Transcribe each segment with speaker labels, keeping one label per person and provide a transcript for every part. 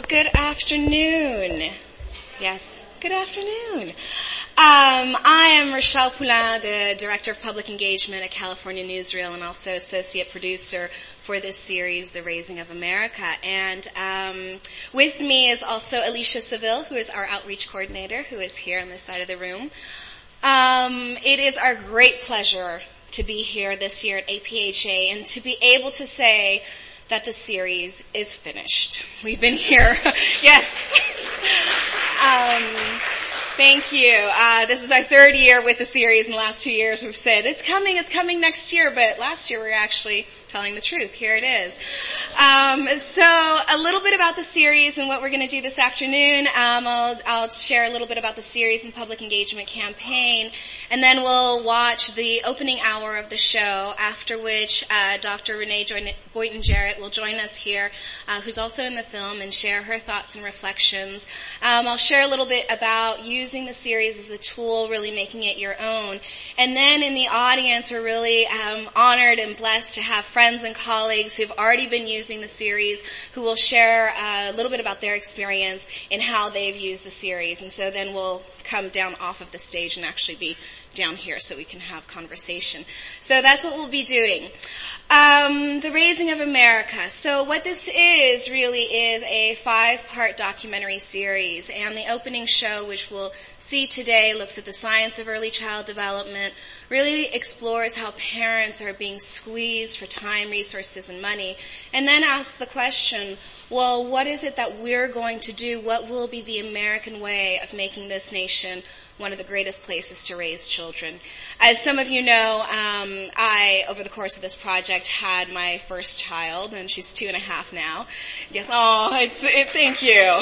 Speaker 1: Good afternoon. Yes, good afternoon. I am Rochelle Poulin, the Director of Public Engagement at California Newsreel and also Associate Producer for this series, The Raising of America. And with me is also Alicia Seville, who is our Outreach Coordinator, who is here on this side of the room. It is our great pleasure to be here this year at APHA and to be able to say that the series is finished. We've been here. Yes. Thank you. This is our third year with the series. In the last 2 years we've said, it's coming next year, but last year we were actually telling the truth. Here it is. So a little bit about the series and what we're going to do this afternoon. I'll share a little bit about the series and public engagement campaign, and then we'll watch the opening hour of the show, after which Dr. Renee Boynton-Jarrett will join us here, who's also in the film, and share her thoughts and reflections. I'll share a little bit about using the series as a tool, really making it your own. And then in the audience, we're really honored and blessed to have friends and colleagues who've already been using the series, who will share a little bit about their experience in how they've used the series. And so then we'll come down off of the stage and actually be down here so we can have conversation. So that's what we'll be doing. The Raising of America. So what this is really is a 5-part documentary series, and the opening show, which we'll see today, looks at the science of early child development, really explores how parents are being squeezed for time, resources, and money, and then asks the question, well, what is it that we're going to do? What will be the American way of making this nation one of the greatest places to raise children? As some of you know, I, over the course of this project, had my first child, and she's 2.5 now. Yes, thank you.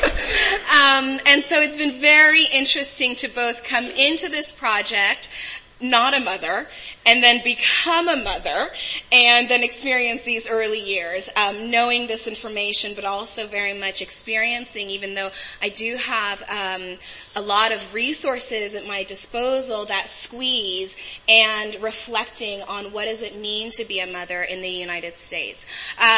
Speaker 1: And so it's been very interesting to both come into this project not a mother, and then become a mother, and then experience these early years, knowing this information, but also very much experiencing, even though I do have a lot of resources at my disposal, that squeeze, and reflecting on what does it mean to be a mother in the United States.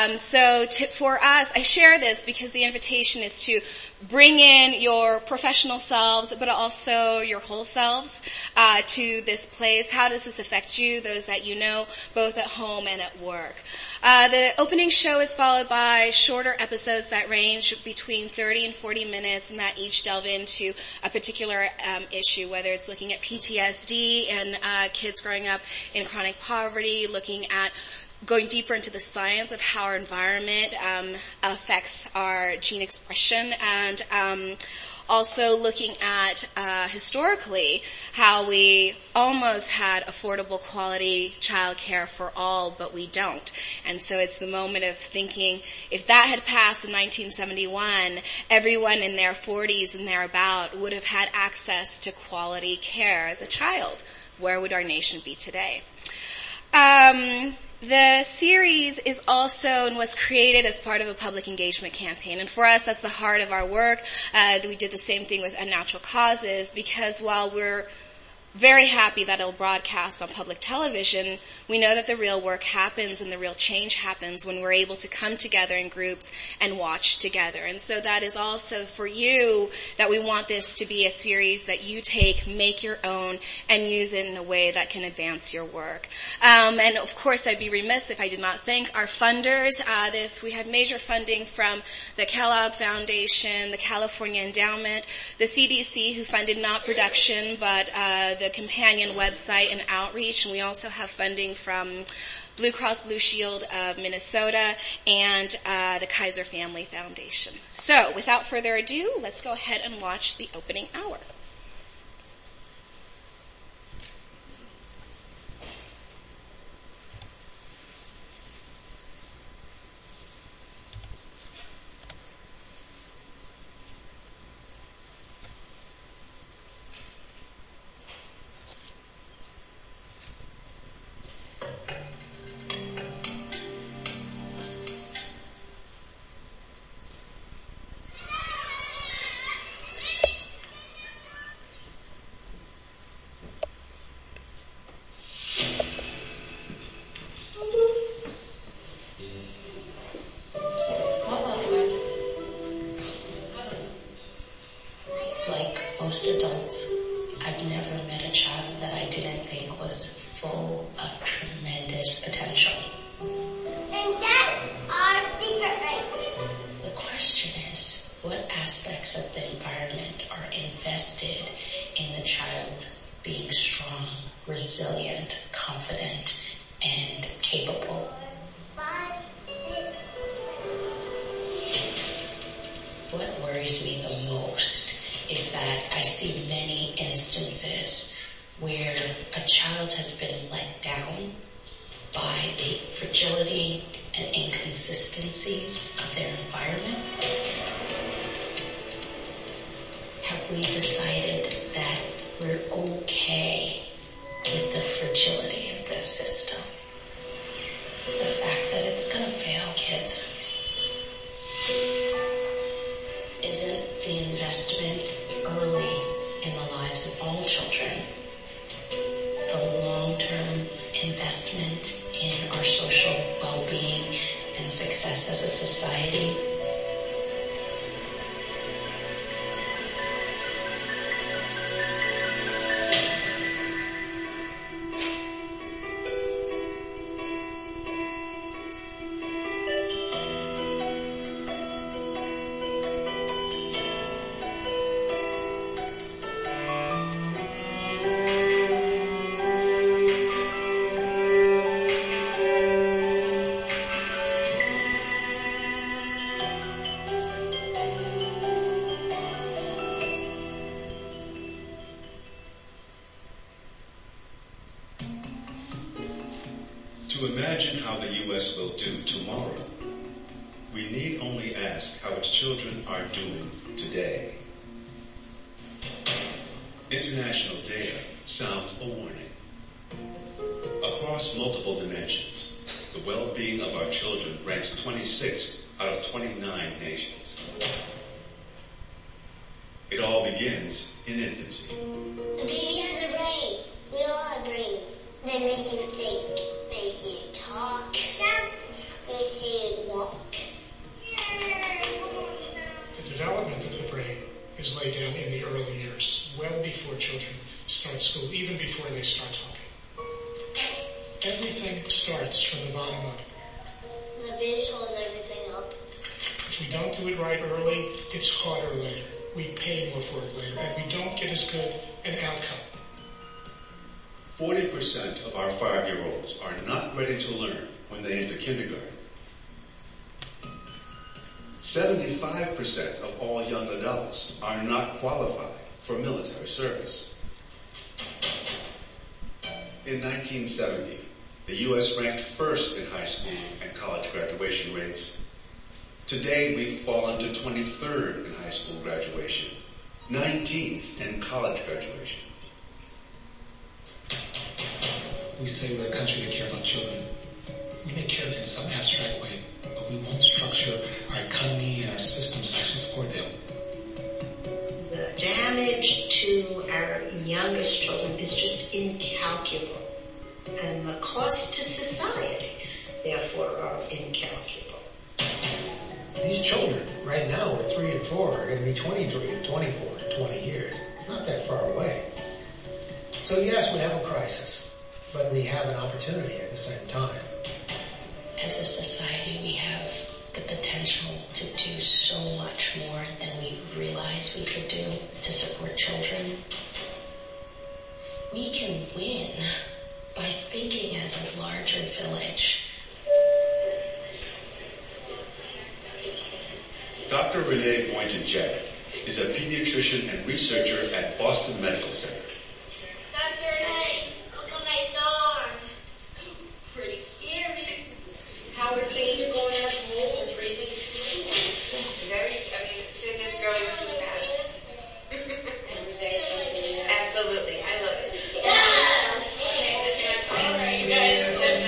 Speaker 1: For us, I share this because the invitation is to bring in your professional selves, but also your whole selves to this place. How does this affect you, those that you know, both at home and at work? The opening show is followed by shorter episodes that range between 30 and 40 minutes, and that each delve into a particular issue, whether it's looking at PTSD and kids growing up in chronic poverty, looking at going deeper into the science of how our environment affects our gene expression, and also looking at historically how we almost had affordable quality child care for all, but we don't. And so it's the moment of thinking, if that had passed in 1971, everyone in their 40s and thereabout would have had access to quality care as a child. Where would our nation be today? The series is also and was created as part of a public engagement campaign. And for us, that's the heart of our work. We did the same thing with Unnatural Causes, because while we're very happy that it'll broadcast on public television, we know that the real work happens and the real change happens when we're able to come together in groups and watch together. And so that is also for you that we want this to be a series that you take, make your own, and use it in a way that can advance your work. And of course, I'd be remiss if I did not thank our funders. We had major funding from the Kellogg Foundation, the California Endowment, the CDC, who funded not production, but the companion website and outreach, and we also have funding from Blue Cross Blue Shield of Minnesota and the Kaiser Family Foundation. So, without further ado, let's go ahead and watch the opening hour.
Speaker 2: most adults, I've never met a child that I didn't think was full of tremendous potential.
Speaker 3: And that's our secret right there.
Speaker 2: The question is, what aspects of the environment are invested in the child being strong, resilient, confident, and capable?
Speaker 3: 5, 6.
Speaker 2: What worries me the most is that I see many instances where a child has been let down by the fragility and inconsistencies of their environment. Have we decided that we're okay with the fragility of this system? The fact that it's going to fail kids. Isn't the investment early in the lives of all children the long-term investment in our social well-being and success as a society?
Speaker 4: To imagine how the U.S. will do tomorrow, we need only ask how its children are doing today. International data sounds a warning. Across multiple dimensions, the well-being of our children ranks 26th out of 29 nations. It all begins in infancy.
Speaker 3: A baby has a brain. We all have brains. They make you think, make you talk, makes you walk.
Speaker 5: The development of the brain is laid down in the early years, well before children start school, even before they start talking. Everything starts from the bottom up.
Speaker 3: The bitch holds everything up.
Speaker 5: If we don't do it right early, it's harder later. We pay more for it later, and we don't get as good an outcome.
Speaker 4: 40% of our 5-year-olds are not ready to learn when they enter kindergarten. 75% of all young adults are not qualified for military service. In 1970, the U.S. ranked first in high school and college graduation rates. Today, we've fallen to 23rd in high school graduation, 19th in college graduation.
Speaker 6: We say we're a country that care about children. We may care in some abstract way, but we won't structure our economy and our systems to actually support them.
Speaker 7: The damage to our youngest children is just incalculable. And the cost to society, therefore, are incalculable.
Speaker 6: These children, right now, are 3 and 4, are going to be 23 and 24 in 20 years. It's not that far away. So yes, we have a crisis, but we have an opportunity at the same time.
Speaker 2: As a society, we have the potential to do so much more than we realized we could do to support children. We can win by thinking as a larger village.
Speaker 4: Dr. Renee Boynton-Jarrett is a pediatrician and researcher at Boston Medical Center.
Speaker 3: Dr. Renee, look at my thorn.
Speaker 8: Pretty scary. How are things going at home with raising two boys? They're just growing too fast. Every day is something new. Absolutely. I love it. You guys,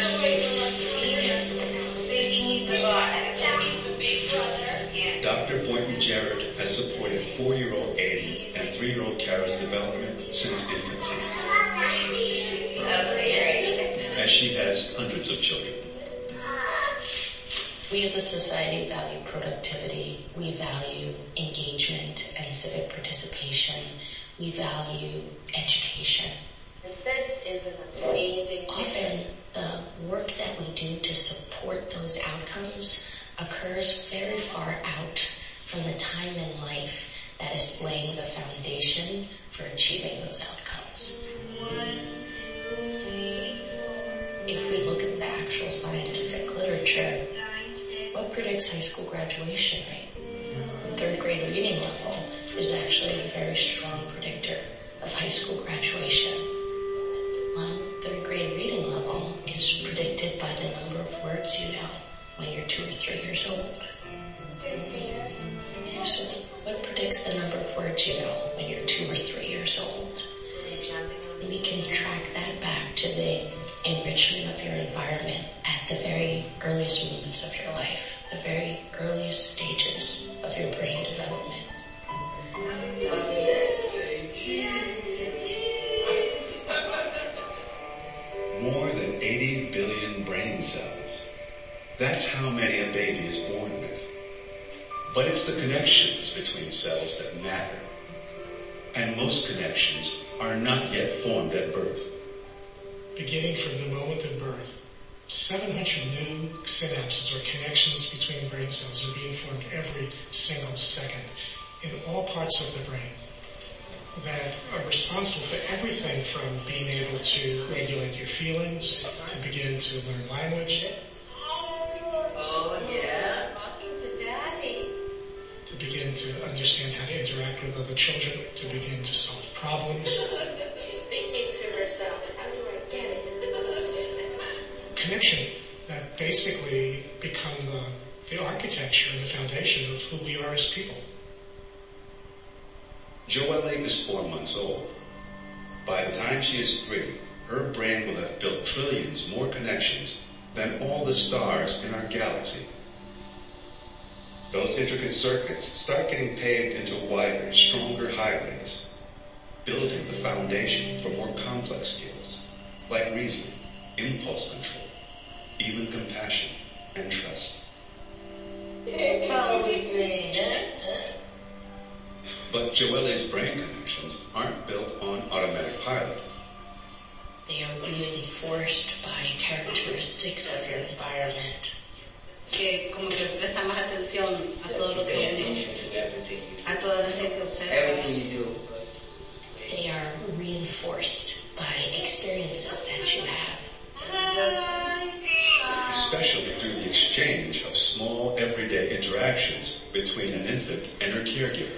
Speaker 8: thinking he's the boss. He's the big brother. Yeah.
Speaker 4: Dr. Boynton-Jarrett has supported 4-year-old Aiden and 3-year-old Kara's development since infancy, as she has hundreds of children.
Speaker 2: We as a society value productivity. We value engagement and civic participation. we value education.
Speaker 8: This is an amazing
Speaker 2: Often the work that we do to support those outcomes occurs very far out from the time in life that is laying the foundation for achieving those outcomes. If we look at the actual scientific literature, what predicts high school graduation rate? Third grade reading level is actually a very strong predictor of high school graduation. Well, third grade reading level is predicted by the number of words you know when you're 2 or 3 years old. So what predicts the number of words you know when you're 2 or 3 years old? We can track that back to the enrichment of your environment at the very earliest moments of your life, the very earliest stages of your brain development.
Speaker 4: More than 80 billion brain cells. That's how many a baby is born with. But it's the connections between cells that matter. And most connections are not yet formed at birth.
Speaker 5: Beginning from the moment of birth, 700 new synapses or connections between brain cells are being formed every single second in all parts of the brain that are responsible for everything from being able to regulate your feelings, to begin to learn language,
Speaker 7: Oh, yeah.
Speaker 8: Talking to Daddy.
Speaker 5: to begin to understand how to interact with other children, to begin to solve problems.
Speaker 8: She's thinking to herself, how do I get it?
Speaker 5: Connection that basically become the architecture and the foundation of who we are as people.
Speaker 4: Joelle is 4 months old. By the time she is 3, her brain will have built trillions more connections than all the stars in our galaxy. Those intricate circuits start getting paved into wider, stronger highways, building the foundation for more complex skills, like reasoning, impulse control, even compassion and trust. But Joelle's brain connections aren't built on automatic pilot.
Speaker 2: They are reinforced by characteristics of your environment.
Speaker 9: Que como que presta más atención a todo lo que viene, a toda la gente que observa.
Speaker 10: Everything you do.
Speaker 2: They are reinforced by experiences that you have.
Speaker 4: Especially through the exchange of small everyday interactions between an infant and her caregiver.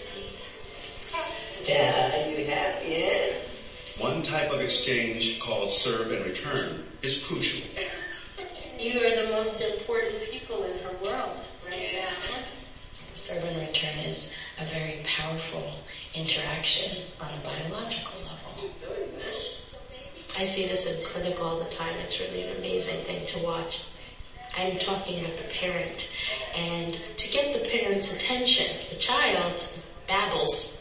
Speaker 7: Dad, are you happy?
Speaker 4: One type of exchange called serve and return is crucial.
Speaker 8: You are the most important people in her world right now.
Speaker 2: Serve and return is a very powerful interaction on a biological level.
Speaker 8: I see this in clinic all the time. It's really an amazing thing to watch. I'm talking with the parent, and to get the parent's attention, the child babbles.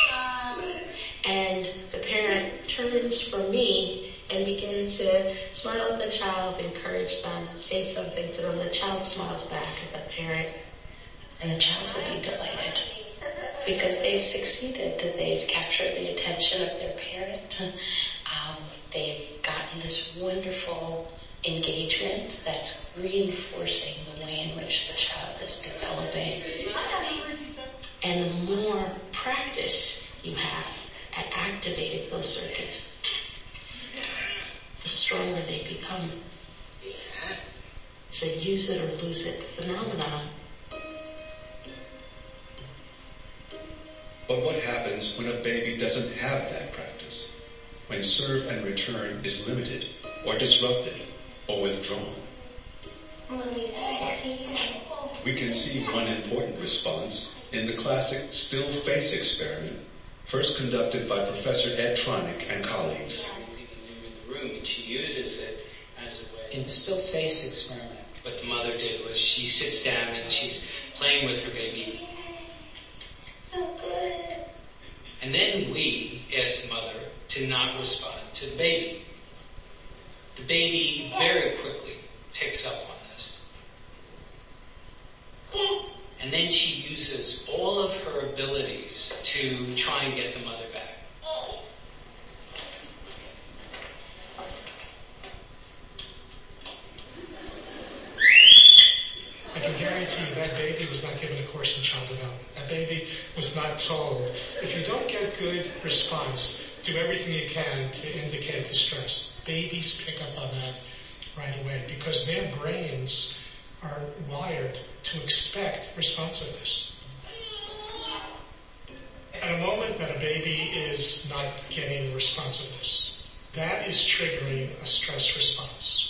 Speaker 8: And the parent turns from me and begins to smile at the child, encourage them, say something to them. The child smiles back at the parent,
Speaker 2: And the child will be delighted because they've succeeded, that they've captured the attention of their parent. They've gotten this wonderful engagement that's reinforcing the way in which the child is developing. And the more practice you have at activating those circuits, the stronger they become. It's a use it or lose it phenomenon.
Speaker 4: But what happens when a baby doesn't have that practice? When serve and return is limited or disrupted or withdrawn? We can see one important response in the classic still face experiment, first conducted by Professor Ed Tronick and colleagues.
Speaker 10: In the room, and she uses it as a way.
Speaker 11: In the still face experiment, what the mother did was she sits down and she's playing with her baby.
Speaker 3: So good.
Speaker 11: And then we ask the mother to not respond to the baby. The baby very quickly picks up on this. And then she uses all of her abilities to try and get the mother back.
Speaker 5: guarantee you that baby was not given a course in child development. That baby was not told, if you don't get good response, do everything you can to indicate distress. Babies pick up on that right away because their brains are wired to expect responsiveness. At a moment that a baby is not getting responsiveness, that is triggering a stress response.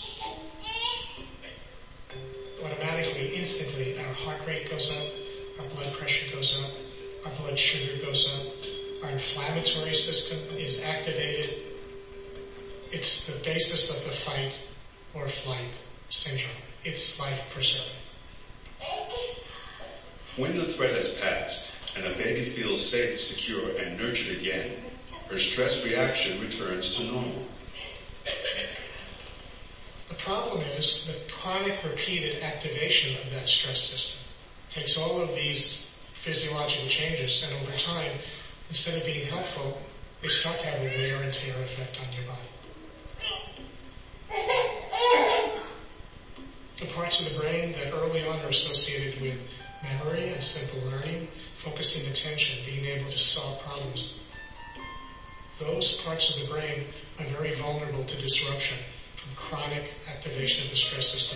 Speaker 5: Automatically, instantly, our heart rate goes up, our blood pressure goes up, our blood sugar goes up, our inflammatory system is activated. It's the basis of the fight or flight syndrome. It's life-preserving.
Speaker 4: When the threat has passed and a baby feels safe, secure, and nurtured again, her stress reaction returns to normal.
Speaker 5: The problem is the chronic repeated activation of that stress system takes all of these physiological changes, and over time, instead of being helpful, they start to have a wear and tear effect on your body. The parts of the brain that early on are associated with memory and simple learning, focusing attention, being able to solve problems, those parts of the brain are very vulnerable to disruption from chronic activation of the stress system.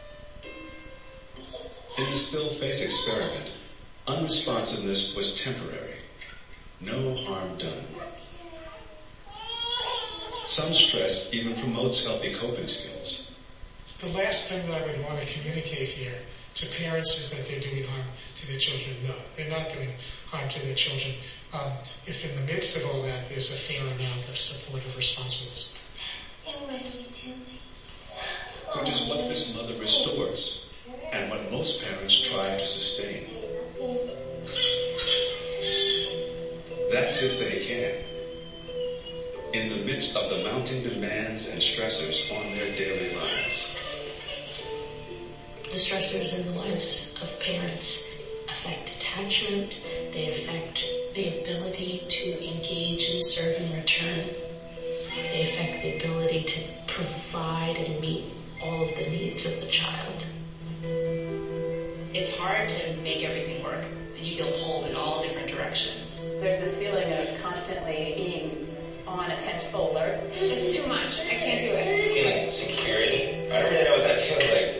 Speaker 4: In the still face experiment, unresponsiveness was temporary. No harm done. Some stress even promotes healthy coping skills.
Speaker 5: The last thing that I would want to communicate here to parents is that they're doing harm to their children. No, they're not doing harm to their children. If in the midst of all that there's a fair amount of supportive responsiveness.
Speaker 3: And what are you doing?
Speaker 4: Which is what this mother restores, and what most parents try to sustain. That's if they can. In the midst of the mounting demands and stressors on their daily lives.
Speaker 2: The stressors in the lives of parents affect attachment, they affect the ability to engage and serve in return. They affect the ability to provide and meet all of the needs of the child.
Speaker 8: It's hard to make everything work. You feel pulled in all different directions.
Speaker 12: There's this feeling of constantly being on a 10th alert.
Speaker 8: It's too much. I can't do it.
Speaker 10: Feeling insecurity. I don't really know what that feels like.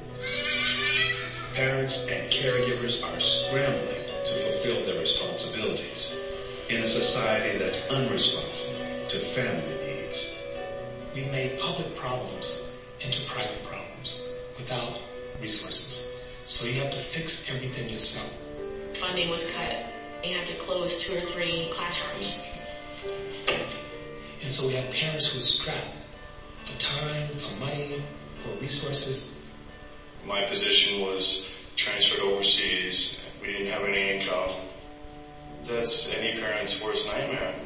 Speaker 4: Parents and caregivers are scrambling to fulfill their responsibilities in a society that's unresponsive to family needs.
Speaker 11: We've made public problems into private problems without resources. So you have to fix everything yourself.
Speaker 2: Funding was cut. We had to close 2 or 3 classrooms.
Speaker 11: And so we have parents who are strapped for time, for money, for resources.
Speaker 13: My position was transferred overseas. We didn't have any income. That's any parent's worst nightmare.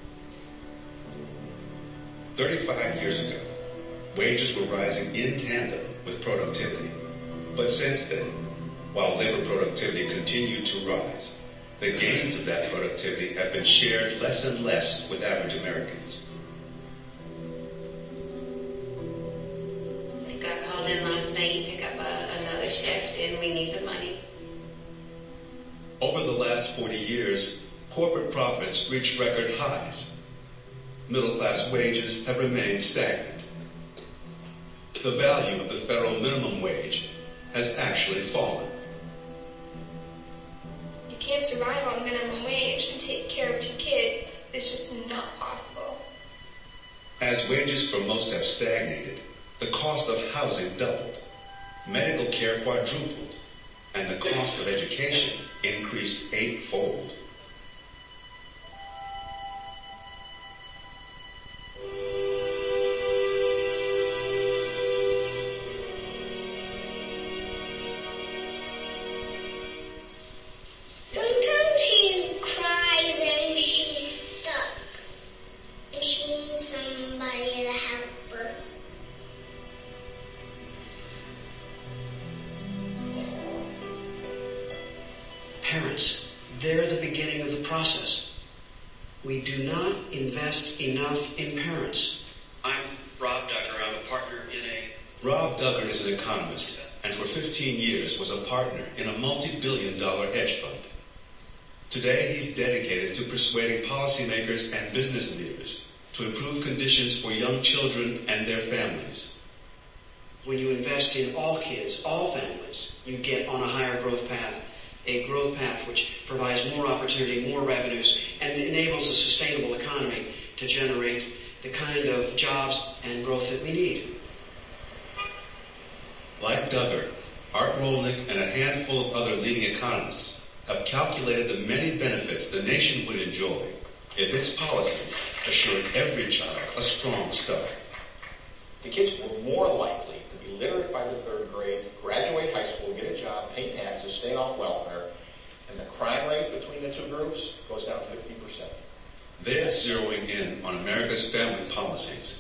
Speaker 4: 35 years ago, wages were rising in tandem with productivity. But since then, while labor productivity continued to rise, the gains of that productivity have been shared less and less with average Americans.
Speaker 8: I got called in last night, pick up another shift, and we need the money.
Speaker 4: Over the last 40 years, corporate profits reached record highs. Middle-class wages have remained stagnant. The value of the federal minimum wage has actually fallen.
Speaker 14: You can't survive on minimum wage and take care of 2 kids. It's just not possible.
Speaker 4: As wages for most have stagnated, the cost of housing doubled, medical care quadrupled, and the cost of education increased 8-fold.
Speaker 3: Sometimes she cries and she's stuck. And she needs somebody to help her.
Speaker 15: Parents, they're the beginning of the process. We do not invest enough in parents.
Speaker 16: I'm Rob Duggar. I'm a partner in a...
Speaker 4: Rob Duggar is an economist and for 15 years was a partner in a multi-billion-dollar hedge fund. Today, he's dedicated to persuading policymakers and business leaders to improve conditions for young children and their families.
Speaker 15: When you invest in all kids, all families, you get on a higher growth path, a growth path which provides more opportunity, more revenues, and enables a sustainable economy to generate the kind of jobs and growth that we need.
Speaker 4: Like Duggar, Art Rolnick and a handful of other leading economists have calculated the many benefits the nation would enjoy if its policies assured every child a strong start.
Speaker 16: The kids were more likely to be literate by the third grade, graduate high school, get a job, pay taxes, stay off welfare, and the crime rate between the two groups goes down 50%.
Speaker 4: They're zeroing in on America's family policies.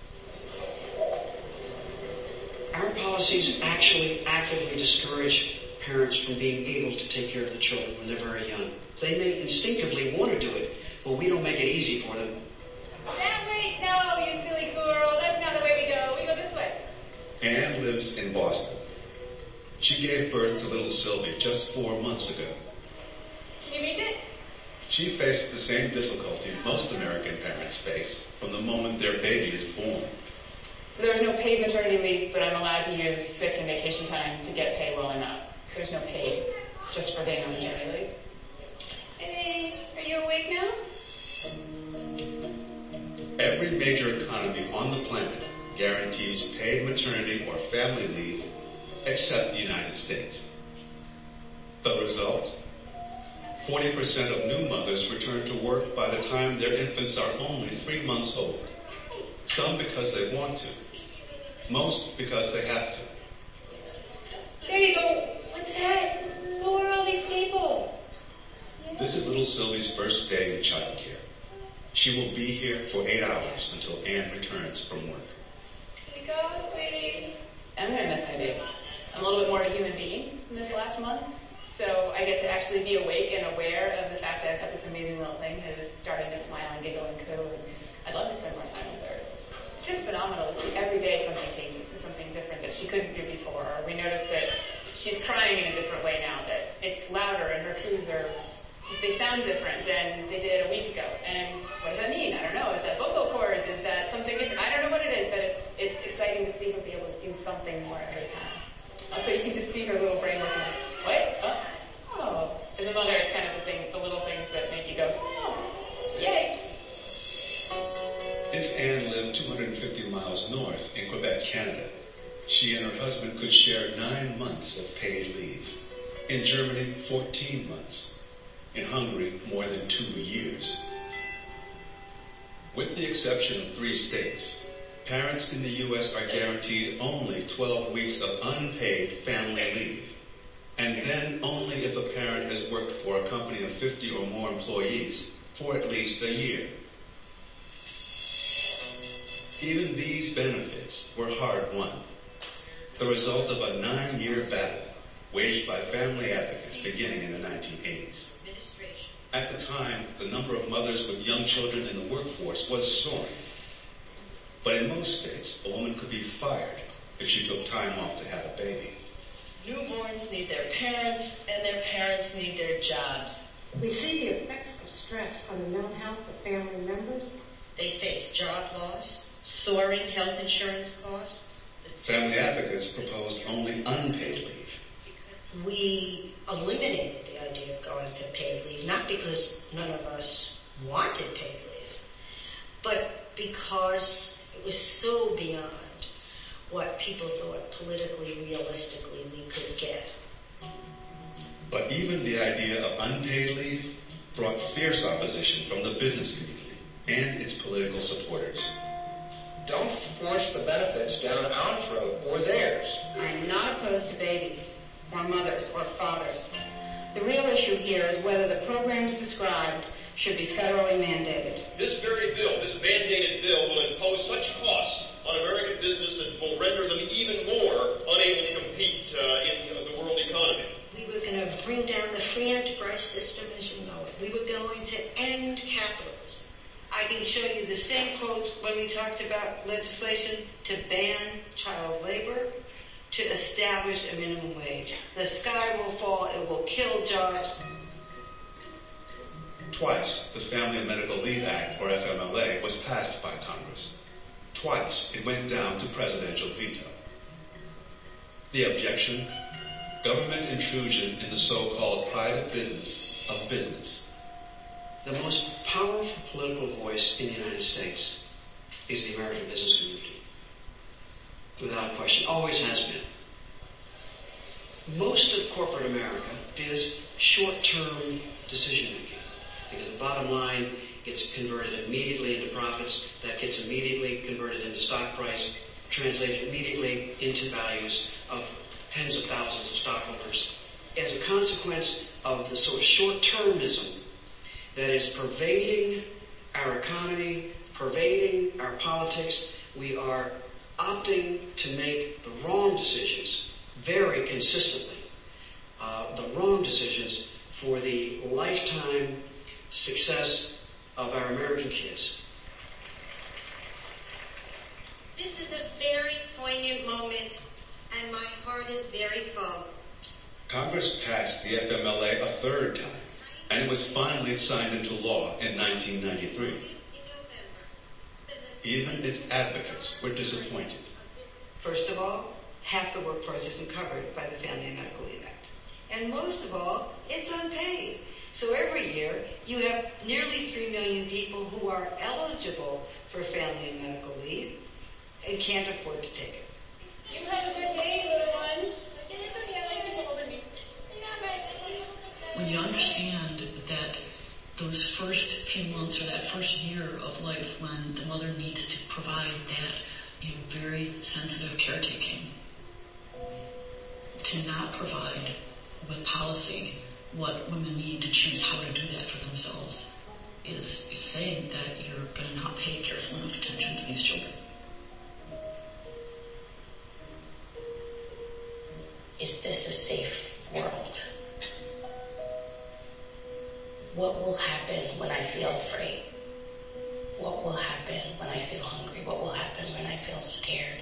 Speaker 15: Our policies actually actively discourage parents from being able to take care of the children when they're very young. They may instinctively want to do it, but we don't make it easy for them.
Speaker 8: That way? No, you silly girl. That's not the way we go. We go this way.
Speaker 4: Anne lives in Boston. She gave birth to little Sylvie just 4 months ago.
Speaker 8: Can you reach it?
Speaker 4: She faced the same difficulty most American parents face from the moment their baby is born.
Speaker 12: There's no paid maternity leave, but I'm allowed to use sick and vacation time to get paid while I'm out. There's no paid, just for being on maternity leave.
Speaker 8: Hey, are you awake now?
Speaker 4: Every major economy on the planet guarantees paid maternity or family leave except the United States. The result? 40% of new mothers return to work by the time their infants are only 3 months old. Some because they want to. Most because they have to.
Speaker 8: There you go. What's that? Who are all these people?
Speaker 4: This is little Sylvie's first day in childcare. She will be here for 8 hours until Anne returns from work.
Speaker 8: Here you go, sweetie.
Speaker 12: I'm going to miss my baby. I'm a little bit more of a human being in this last month. So I get to actually be awake and aware of the fact that I've got this amazing little thing who is starting to smile and giggle and coo. And I'd love to spend more time with her. It's just phenomenal to see every day something changes and something's different that she couldn't do before. Or we noticed that she's crying in a different way now, that it's louder and her coos are just, they sound different than they did a week ago. And what does that mean? I don't know. Is that vocal cords? Is that something different? I don't know what it is, but it's exciting to see her be able to do something more every time. Also, you can just see her little brain looking like, what? Oh. As a mother, it's kind of the little things that make you go, oh, yay.
Speaker 4: If Anne lived 250 miles north in Quebec, Canada, she and her husband could share 9 months of paid leave. In Germany, 14 months. In Hungary, more than 2 years. With the exception of 3 states, parents in the U.S. are guaranteed only 12 weeks of unpaid family leave. And then only if a parent has worked for a company of 50 or more employees for at least a year. Even these benefits were hard won, the result of a 9-year battle waged by family advocates beginning in the 1980s. At the time, the number of mothers with young children in the workforce was soaring. But in most states, a woman could be fired if she took time off to have a baby.
Speaker 17: Newborns need their parents, and their parents need their jobs.
Speaker 18: We see the effects of stress on the mental health of family members.
Speaker 7: They face job loss, soaring health insurance costs.
Speaker 4: Family advocates proposed only unpaid leave.
Speaker 7: We eliminated the idea of going to paid leave, not because none of us wanted paid leave, but because it was so beyond what people thought politically, realistically we could get.
Speaker 4: But even the idea of unpaid leave brought fierce opposition from the business community and its political supporters.
Speaker 19: Don't force the benefits down our throat or theirs.
Speaker 20: I'm not opposed to babies, or mothers, or fathers. The real issue here is whether the programs described should be federally mandated.
Speaker 21: This very bill, this mandated bill, will impose such costs on American business that will render them even more unable to compete in the world economy.
Speaker 7: We were going to bring down the free enterprise system as you know it. We were going to end capitalism.
Speaker 9: I can show you the same quotes when we talked about legislation to ban child labor,
Speaker 1: to establish a minimum wage. The sky will fall, it will kill jobs.
Speaker 4: Twice, the Family Medical Leave Act, or FMLA, was passed by Congress. Twice, it went down to presidential veto. The objection? Government intrusion in the so-called private business of business.
Speaker 15: The most powerful political voice in the United States is the American business community. Without question, always has been. Most of corporate America is short-term decision-making because the bottom line gets converted immediately into profits, that gets immediately converted into stock price, translated immediately into values of tens of thousands of stockholders. As a consequence of the sort of short-termism that is pervading our economy, pervading our politics, we are opting to make the wrong decisions very consistently, the wrong decisions for the lifetime success of our American kids.
Speaker 7: This is a very poignant moment, and my heart is very full.
Speaker 4: Congress passed the FMLA a third time, and it was finally signed into law in 1993. Even its advocates were disappointed.
Speaker 1: First of all, half the workforce isn't covered by the Family and Medical Leave Act. And most of all, it's unpaid. So every year, you have nearly 3 million people who are eligible for family and medical leave and can't afford to take it.
Speaker 8: You have a good day, little one.
Speaker 22: When you understand that those first few months or that first year of life when the mother needs to provide that very sensitive caretaking, to not provide with policy what women need to choose how to do that for themselves is saying that you're going to not pay careful enough attention to these children.
Speaker 2: Is this a safe world? What will happen when I feel afraid? What will happen when I feel hungry? What will happen when I feel scared?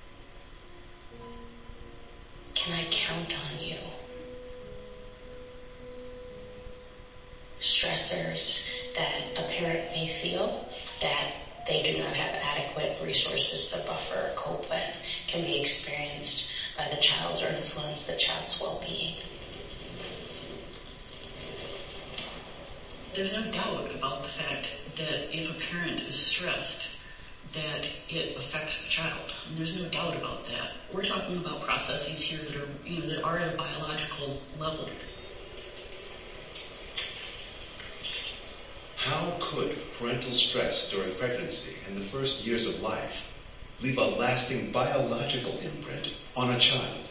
Speaker 2: Can I count on you? Stressors that a parent may feel that they do not have adequate resources to buffer or cope with can be experienced by the child or influence the child's well-being.
Speaker 22: There's no doubt about the fact that if a parent is stressed, that it affects the child. And there's no doubt about that. We're talking about processes here that are, that are at a biological level.
Speaker 4: How could parental stress during pregnancy and the first years of life leave a lasting biological imprint on a child?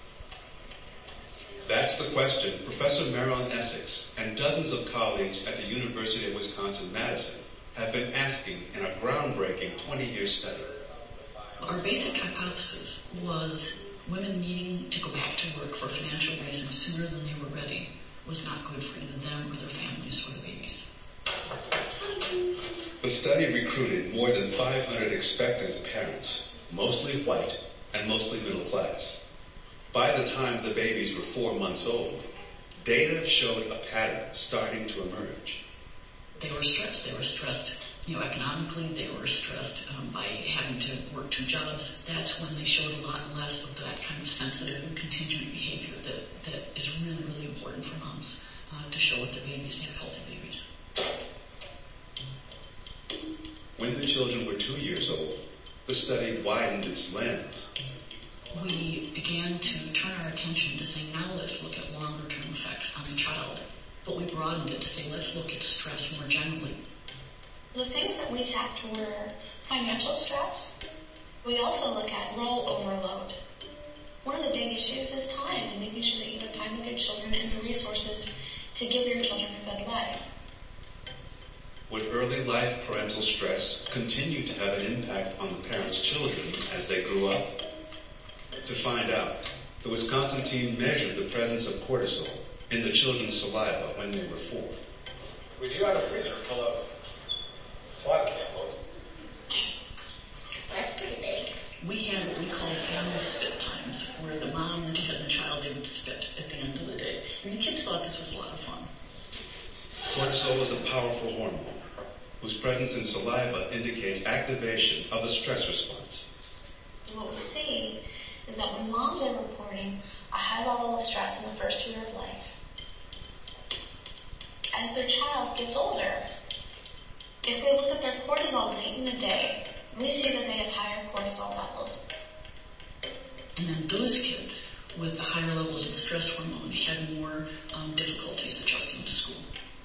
Speaker 4: That's the question Professor Marilyn Essex and dozens of colleagues at the University of Wisconsin-Madison have been asking in a groundbreaking 20-year study.
Speaker 22: Our basic hypothesis was women needing to go back to work for financial reasons sooner than they were ready was not good for either them or their families or the babies.
Speaker 4: The study recruited more than 500 expectant parents, mostly white and mostly middle class. By the time the babies were 4 months old, data showed a pattern starting to emerge.
Speaker 22: They were stressed. They were stressed, economically. They were stressed by having to work 2 jobs. That's when they showed a lot less of that kind of sensitive and contingent behavior that is really, really important for moms to show with their babies and have healthy babies.
Speaker 4: When the children were 2 years old, the study widened its lens.
Speaker 22: We began to turn our attention to say, now let's look at longer-term effects on the child. But we broadened it to say, let's look at stress more generally.
Speaker 23: The things that we tapped were financial stress. We also look at role overload. One of the big issues is time and making sure that you have time with your children and the resources to give your children a good life.
Speaker 4: Would early life parental stress continue to have an impact on the parents' children as they grew up? To find out, the Wisconsin team measured the presence of cortisol in the children's saliva when they were 4.
Speaker 24: We do have a freezer full of saliva samples.
Speaker 23: That's pretty big.
Speaker 22: We had what we call family spit times. times where the mom, the dad, and the child, they would spit at the end of the day. I mean, the kids thought this was a lot of fun.
Speaker 4: Cortisol is a powerful hormone whose presence in saliva indicates activation of the stress response.
Speaker 23: What we see is that when moms are reporting a high level of stress in the first year of life, as their child gets older, if they look at their cortisol late in the day, we see that they have higher cortisol levels.
Speaker 22: And then those kids with the higher levels of stress hormone had more difficulties adjusting to school.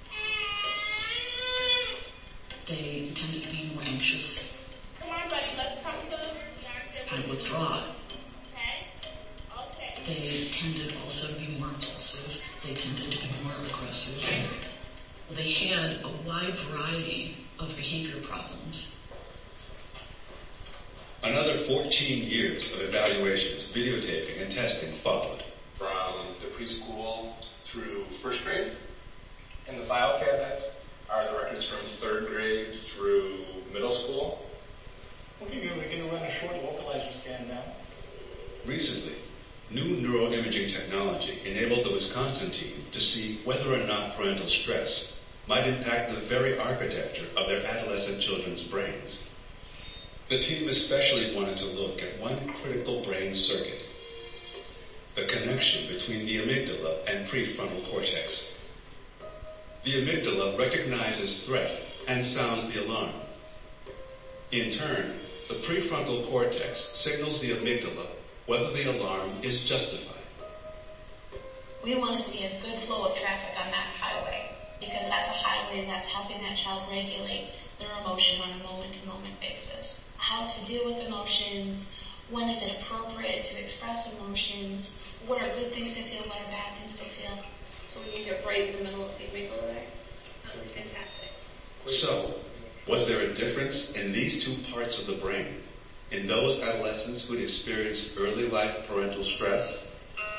Speaker 22: They tended to be more anxious.
Speaker 14: Come on, buddy, let's come to this.
Speaker 22: Kind of withdraw. They tended also to be more impulsive. They tended to be more aggressive. They had a wide variety of behavior problems.
Speaker 4: Another 14 years of evaluations, videotaping, and testing followed.
Speaker 5: From the preschool through first grade. In the file cabinets are the records from third grade through middle school.
Speaker 6: Okay, we're going to run a short localizer scan now.
Speaker 4: Recently, new neuroimaging technology enabled the Wisconsin team to see whether or not parental stress might impact the very architecture of their adolescent children's brains. The team especially wanted to look at one critical brain circuit, the connection between the amygdala and prefrontal cortex. The amygdala recognizes threat and sounds the alarm. In turn, the prefrontal cortex signals the amygdala whether the alarm is justified.
Speaker 23: We want to see a good flow of traffic on that highway because that's a highway that's helping that child regulate their emotion on a moment-to-moment basis. How to deal with emotions, when is it appropriate to express emotions, what are good things to feel, what are bad things to feel.
Speaker 8: So we get right in the middle of the amygdala there. That was fantastic.
Speaker 4: So, was there a difference in these two parts of the brain in those adolescents who'd experienced early life parental stress?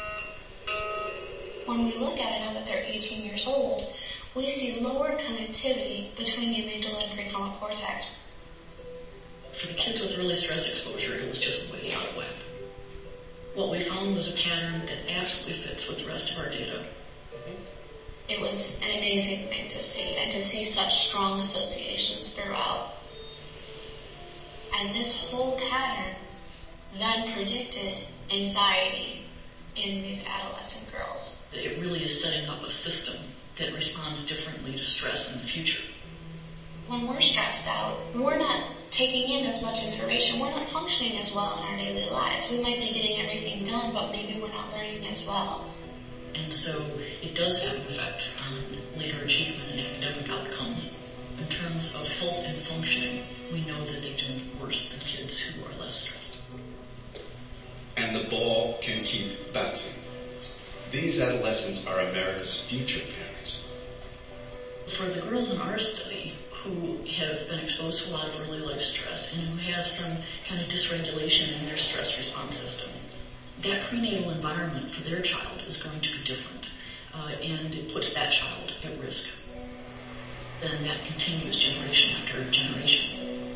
Speaker 23: When we look at it now that they're 18 years old, we see lower connectivity between the amygdala and prefrontal cortex.
Speaker 22: For the kids with early stress exposure, it was just way out of whack. What we found was a pattern that absolutely fits with the rest of our data.
Speaker 23: It was an amazing thing to see, and to see such strong associations throughout. And this whole pattern then predicted anxiety in these adolescent girls.
Speaker 22: It really is setting up a system that responds differently to stress in the future.
Speaker 23: When we're stressed out, we're not taking in as much information. We're not functioning as well in our daily lives. We might be getting everything done, but maybe we're not learning as well.
Speaker 22: And so it does have an effect on later achievement and academic outcomes. In terms of health and functioning, we know that they do worse than kids who are less stressed.
Speaker 4: And the ball can keep bouncing. These adolescents are America's future parents.
Speaker 22: For the girls in our study who have been exposed to a lot of early life stress and who have some kind of dysregulation in their stress response system, that prenatal environment for their child is going to be different, and it puts that child at risk. Then that continues generation after generation.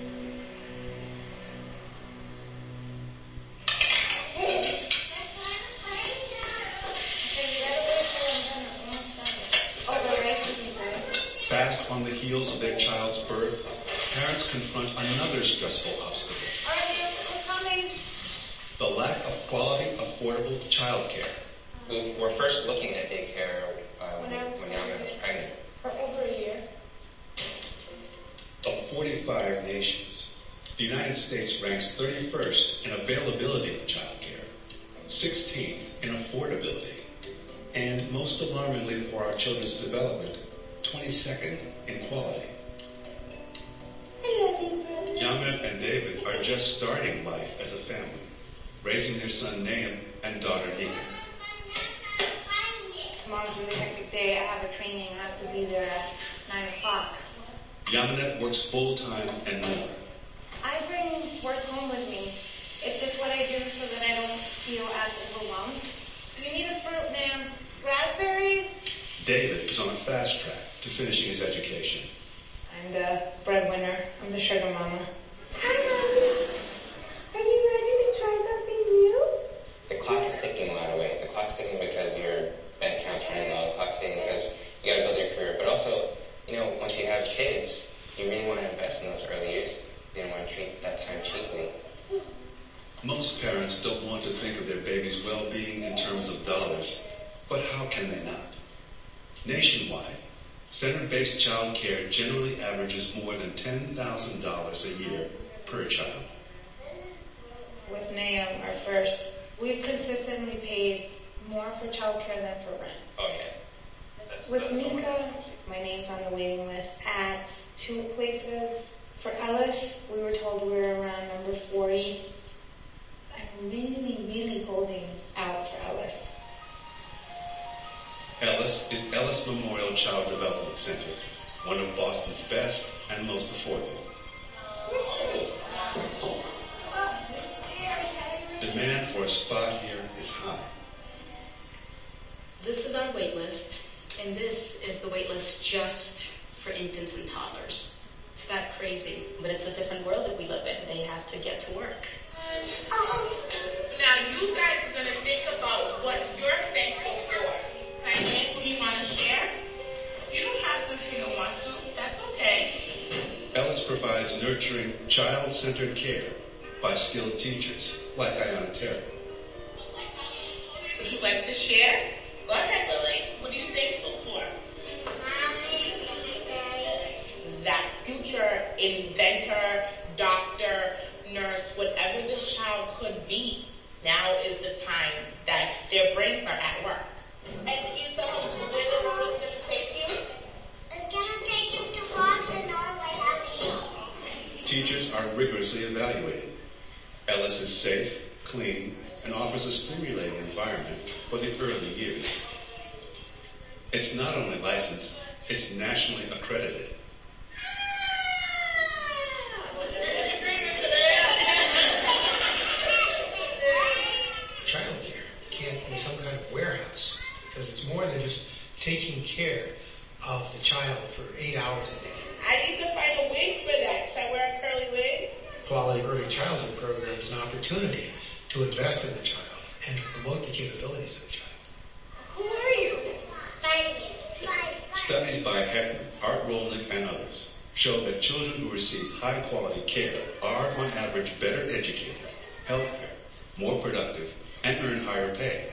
Speaker 4: Fast on the heels of their child's birth, parents confront another stressful obstacle. The lack of quality, affordable childcare.
Speaker 10: We were first looking at daycare when Yamina was pregnant.
Speaker 14: For over a year.
Speaker 4: Of 45 nations, the United States ranks 31st in availability of childcare, 16th in affordability, and most alarmingly for our children's development, 22nd in quality. Yamina and David are just starting life as a family, raising their son Nahum and daughter Nika.
Speaker 14: Tomorrow's a really hectic day. I have a training. I have to be there at 9 o'clock.
Speaker 4: Yamina works full-time and more.
Speaker 14: I bring work home with me. It's just what I do so that I don't feel as overwhelmed. You need a fruit, ma'am. Raspberries?
Speaker 4: David is on a fast track to finishing his education.
Speaker 14: I'm the breadwinner. I'm the sugar mama. Hi, Mama. Are you ready to try something new?
Speaker 10: The clock's ticking because your bank account's running low, clock's ticking because you got to build your career. But also, once you have kids, you really want to invest in those early years. You don't want to treat that time cheaply.
Speaker 4: Most parents don't want to think of their baby's well-being in terms of dollars, but how can they not? Nationwide, center-based child care generally averages more than $10,000 a year per child.
Speaker 14: With NAM, our first, we've consistently paid more for child care than for rent.
Speaker 10: Oh, yeah.
Speaker 14: With Nika, my name's on the waiting list at 2 places. For Ellis, we were told we were around number 40. I'm really, really holding out for Ellis.
Speaker 4: Ellis is Ellis Memorial Child Development Center, one of Boston's best and most affordable. Demand for a spot here is high.
Speaker 3: This is our wait list, and this is the wait list just for infants and toddlers. It's that crazy, but it's a different world that we live in. They have to get to work.
Speaker 11: Now you guys are going to think about what you're thankful for. Anything you want to share? You don't have to if you don't want to. That's okay.
Speaker 4: Ellis provides nurturing, child-centered care by skilled teachers like Ayanna Terry.
Speaker 11: Would you like to share? Go ahead, Lily. What are you thankful for? That future inventor, doctor, nurse, whatever this child could be, now is the time that their brains are at work. And can you tell me where the road is going to take you?
Speaker 13: It's going to take you to Boston all the way out here.
Speaker 4: Teachers are rigorously evaluated. Ellis is safe, clean, and offers a stimulating environment for the early years. It's not only licensed, it's nationally accredited.
Speaker 16: Child care can't be some kind of warehouse because it's more than just taking care of the child for 8 hours a day.
Speaker 11: I need to find a wig for that. Should I wear a curly wig?
Speaker 16: Quality Early Childhood Program is an opportunity to invest in the child and to promote the capabilities of the child.
Speaker 11: Who are you?
Speaker 4: Studies by Heckman, Art Rolnick, and others show that children who receive high-quality care are, on average, better educated, healthier, more productive, and earn higher pay.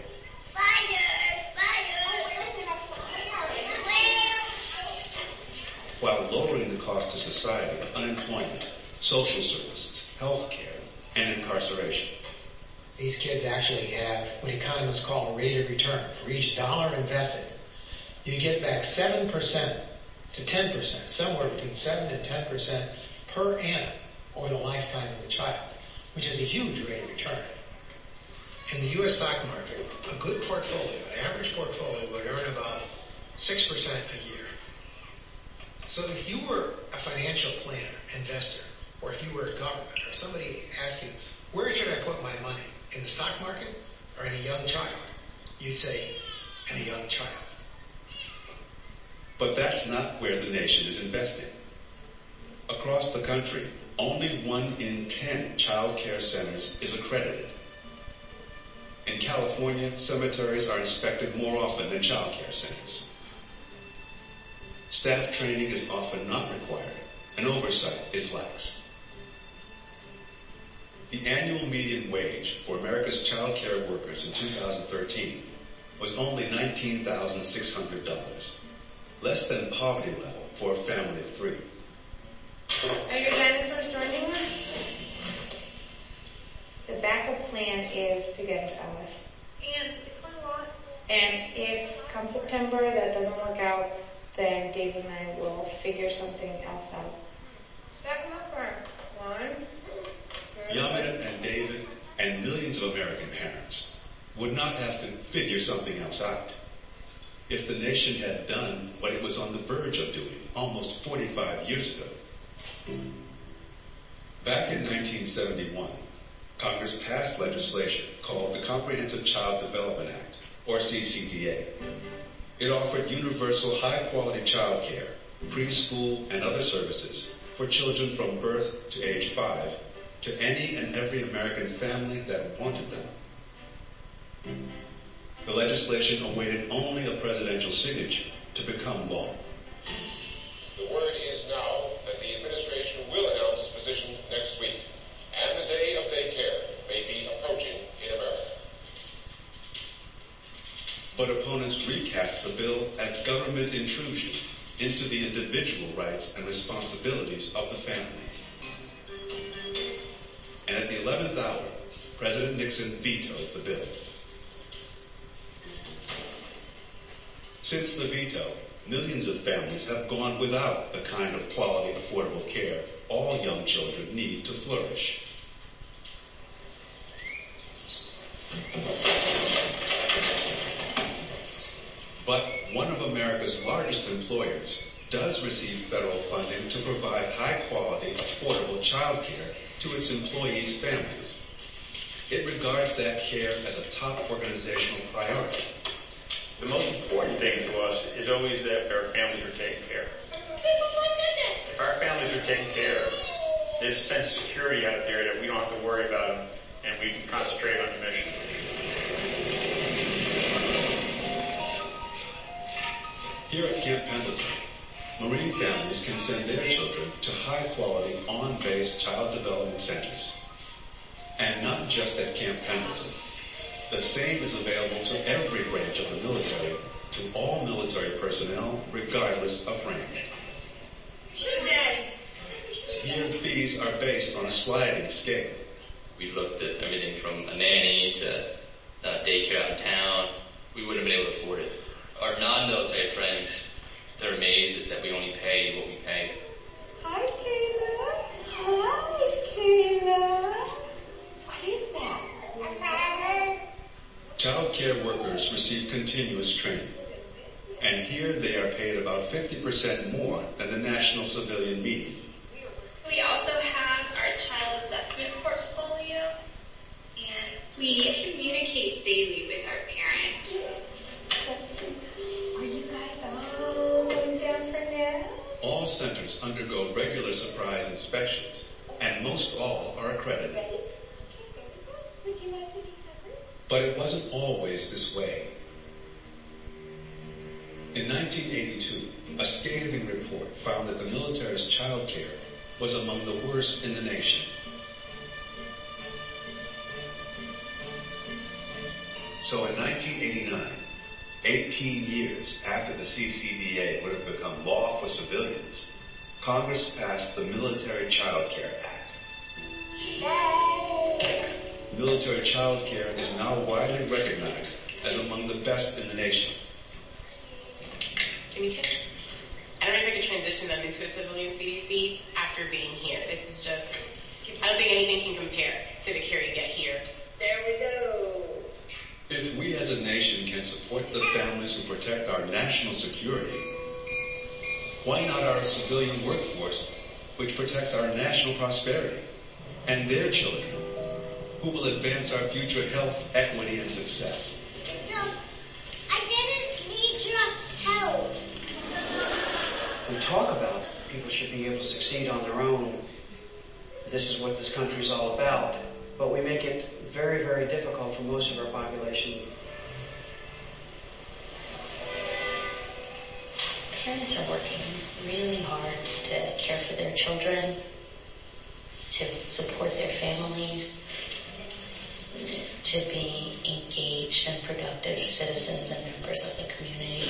Speaker 4: While lowering the cost to society of unemployment, social services, health care, and incarceration.
Speaker 16: These kids actually have what economists call a rate of return. For each dollar invested, you get back 7% to 10%, somewhere between 7 and 10% per annum over the lifetime of the child, which is a huge rate of return. In the U.S. stock market, a good portfolio, an average portfolio, would earn about 6% a year. So if you were a financial planner, investor, or if you were a government, or somebody asked you, where should I put my money? In the stock market or in a young child? You'd say, in a young child.
Speaker 4: But that's not where the nation is investing. Across the country, only 1 in 10 child care centers is accredited. In California, cemeteries are inspected more often than child care centers. Staff training is often not required, and oversight is lax. The annual median wage for America's child care workers in 2013 was only $19,600, less than poverty level for a family of 3.
Speaker 14: Are your dinosaurs joining us? The backup plan is to get into Ellis.
Speaker 11: And explain what?
Speaker 14: And if come September that doesn't work out, then David and I will figure something else out.
Speaker 11: That's number 1.
Speaker 4: Yamina and David and millions of American parents would not have to figure something else out if the nation had done what it was on the verge of doing almost 45 years ago. Back in 1971, Congress passed legislation called the Comprehensive Child Development Act, or CCDA. It offered universal high-quality child care, preschool, and other services for children from birth to age 5 to any and every American family that wanted them. The legislation awaited only a presidential signature to become law.
Speaker 21: The word is now that the administration will announce its position next week, and the day of daycare may be approaching in America.
Speaker 4: But opponents recast the bill as government intrusion into the individual rights and responsibilities of the family. And at the 11th hour, President Nixon vetoed the bill. Since the veto, millions of families have gone without the kind of quality, affordable care all young children need to flourish. But one of America's largest employers does receive federal funding to provide high-quality, affordable child care to its employees' families. It regards that care as a top organizational priority.
Speaker 6: The most important thing to us is always that our families are taken care of. If our families are taken care of, there's a sense of security out there that we don't have to worry about them, and we can concentrate on the mission.
Speaker 4: Here at Camp Pendleton, Marine families can send their children to high-quality, on-base child development centers. And not just at Camp Pendleton. The same is available to every branch of the military, to all military personnel, regardless of rank. Here, fees are based on a sliding scale.
Speaker 12: We've looked at everything from a nanny to daycare out in town. We wouldn't have been able to afford it. Our non-military friends, they're amazed that we only pay what we pay.
Speaker 7: Hi, Kayla. Hi, Kayla. What is that?
Speaker 4: Child care workers receive continuous training. And here they are paid about 50% more than the national civilian median.
Speaker 17: We also have our child assessment portfolio, and we communicate daily with our parents.
Speaker 7: Are you guys all going down for now?
Speaker 4: All centers undergo regular surprise inspections, and most all are accredited.
Speaker 7: Ready? Okay, there we go. Would you like to be covered?
Speaker 4: But it wasn't always this way. In 1982, a scathing report found that the military's child care was among the worst in the nation. So in 1989, 18 years after the CCDA would have become law for civilians, Congress passed the Military Child Care Act. Military child care is now widely recognized as among the best in the nation.
Speaker 18: Give me a kiss. I don't know if I could transition them into a civilian CDC after being here. This is just, I don't think anything can compare to the care you get here.
Speaker 7: There we go.
Speaker 4: If we as a nation can support the families who protect our national security, why not our civilian workforce, which protects our national prosperity, and their children, who will advance our future health, equity, and success?
Speaker 13: I didn't need your help.
Speaker 15: We talk about people should be able to succeed on their own. This is what this country is all about. But we make it very, very difficult for most of our population.
Speaker 2: Parents are working really hard to care for their children, to support their families, to be engaged and productive citizens and members of the community.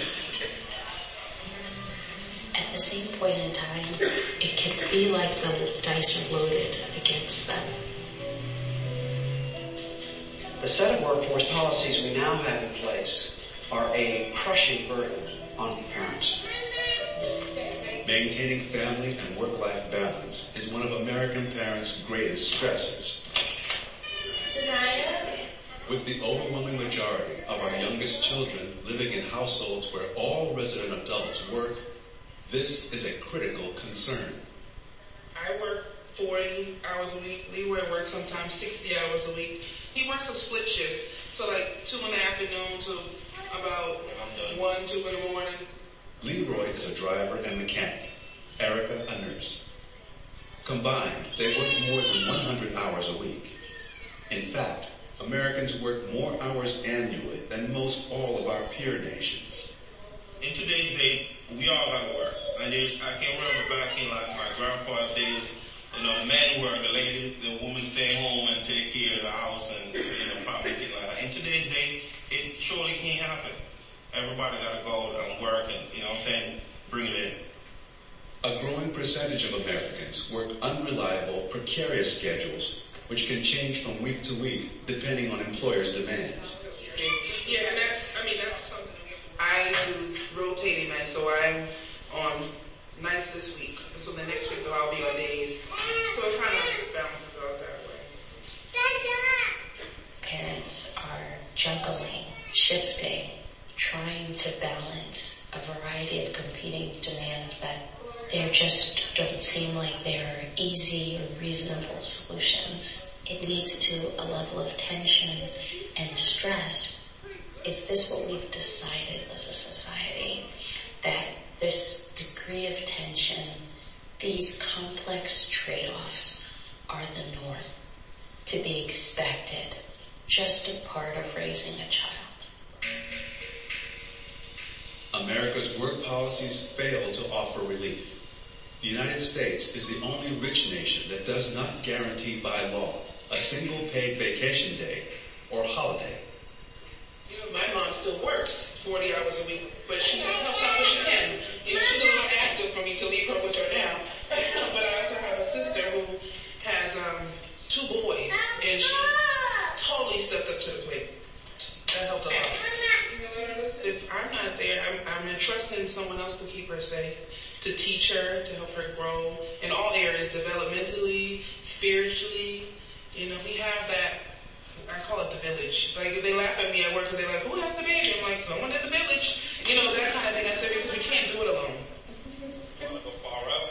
Speaker 2: At the same point in time, it can be like the dice are loaded against them.
Speaker 15: The set of workforce policies we now have in place are a crushing burden on parents.
Speaker 4: Maintaining family and work-life balance is one of American parents' greatest stressors. With the overwhelming majority of our youngest children living in households where all resident adults work, this is a critical concern.
Speaker 19: I work 40 hours a week. Leroy works sometimes 60 hours a week. He works a split shift, so like 2 in the afternoon to about 1, 2 in the morning.
Speaker 4: Leroy is a driver and mechanic. Erica, a nurse. Combined, they work more than 100 hours a week. In fact, Americans work more hours annually than most all of our peer nations.
Speaker 1: In today's day, we all gotta work. And I can remember back in like my grandfather's days, the men work, the woman stay home and take care of the house and probably things like that. In today's day, it surely can't happen. Everybody gotta go and work and, bring it in.
Speaker 4: A growing percentage of Americans work unreliable, precarious schedules, which can change from week to week, depending on employers' demands.
Speaker 19: Yeah, and that's something I do rotating nights, so I'm on nights this week, and so the next week I'll be on days. So it kind of balances out that way.
Speaker 2: Parents are juggling, shifting, trying to balance a variety of competing demands that there just don't seem like there are easy or reasonable solutions. It leads to a level of tension and stress. Is this what we've decided as a society? That this degree of tension, these complex trade-offs are the norm, to be expected, just a part of raising a child.
Speaker 4: America's work policies fail to offer relief. The United States is the only rich nation that does not guarantee by law a single paid vacation day or holiday.
Speaker 19: My mom still works 40 hours a week, but she helps out what she can. She's a little active for me to leave her with her now. But I also have a sister who has 2 boys, and she totally stepped up to the plate. That helped a lot. If I'm not there, I'm entrusting someone else to keep her safe, to teach her, to help her grow in all areas, developmentally, spiritually. We have that, I call it the village. Like, they laugh at me at work because they're like, who has the baby? I'm like, someone in the village. That kind of thing. I said, because we can't do it alone.
Speaker 1: Want to go far up?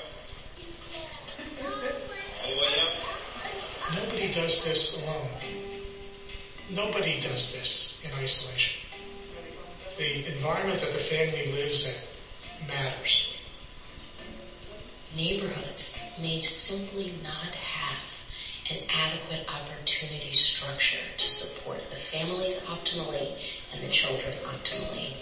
Speaker 1: All the way up?
Speaker 9: Nobody does this alone. Nobody does this in isolation. The environment that the family lives in matters.
Speaker 2: Neighborhoods may simply not have an adequate opportunity structure to support the families optimally and the children optimally.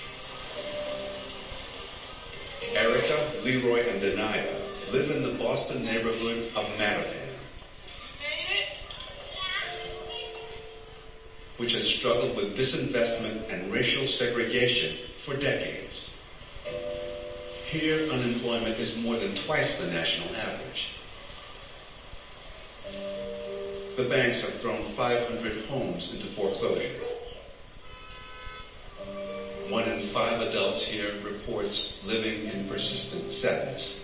Speaker 4: Erica, Leroy, and Denia live in the Boston neighborhood of Mattapan, which has struggled with disinvestment and racial segregation for decades. Here, unemployment is more than twice the national average. The banks have thrown 500 homes into foreclosure. 1 in 5 adults here reports living in persistent sadness.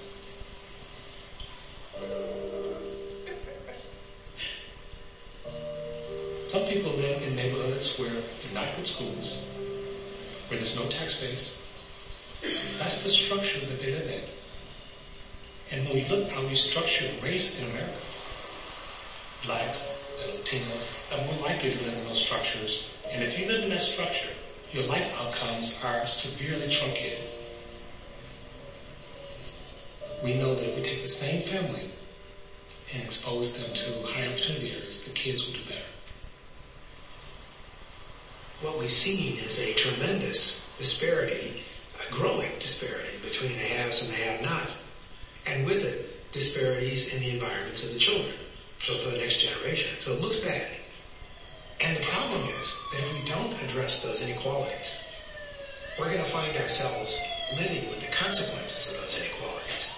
Speaker 20: Some people live in neighborhoods where there are not good schools, where there's no tax base. That's the structure that they live in. And when we look how we structure race in America, blacks and Latinos are more likely to live in those structures. And if you live in that structure, your life outcomes are severely truncated. We know that if we take the same family and expose them to high opportunity areas, the kids will do better.
Speaker 16: What we've seen is a tremendous disparity, a growing disparity between the haves and the have-nots, and with it, disparities in the environments of the children, so for the next generation. So it looks bad. And the problem is that if we don't address those inequalities, we're going to find ourselves living with the consequences of those inequalities.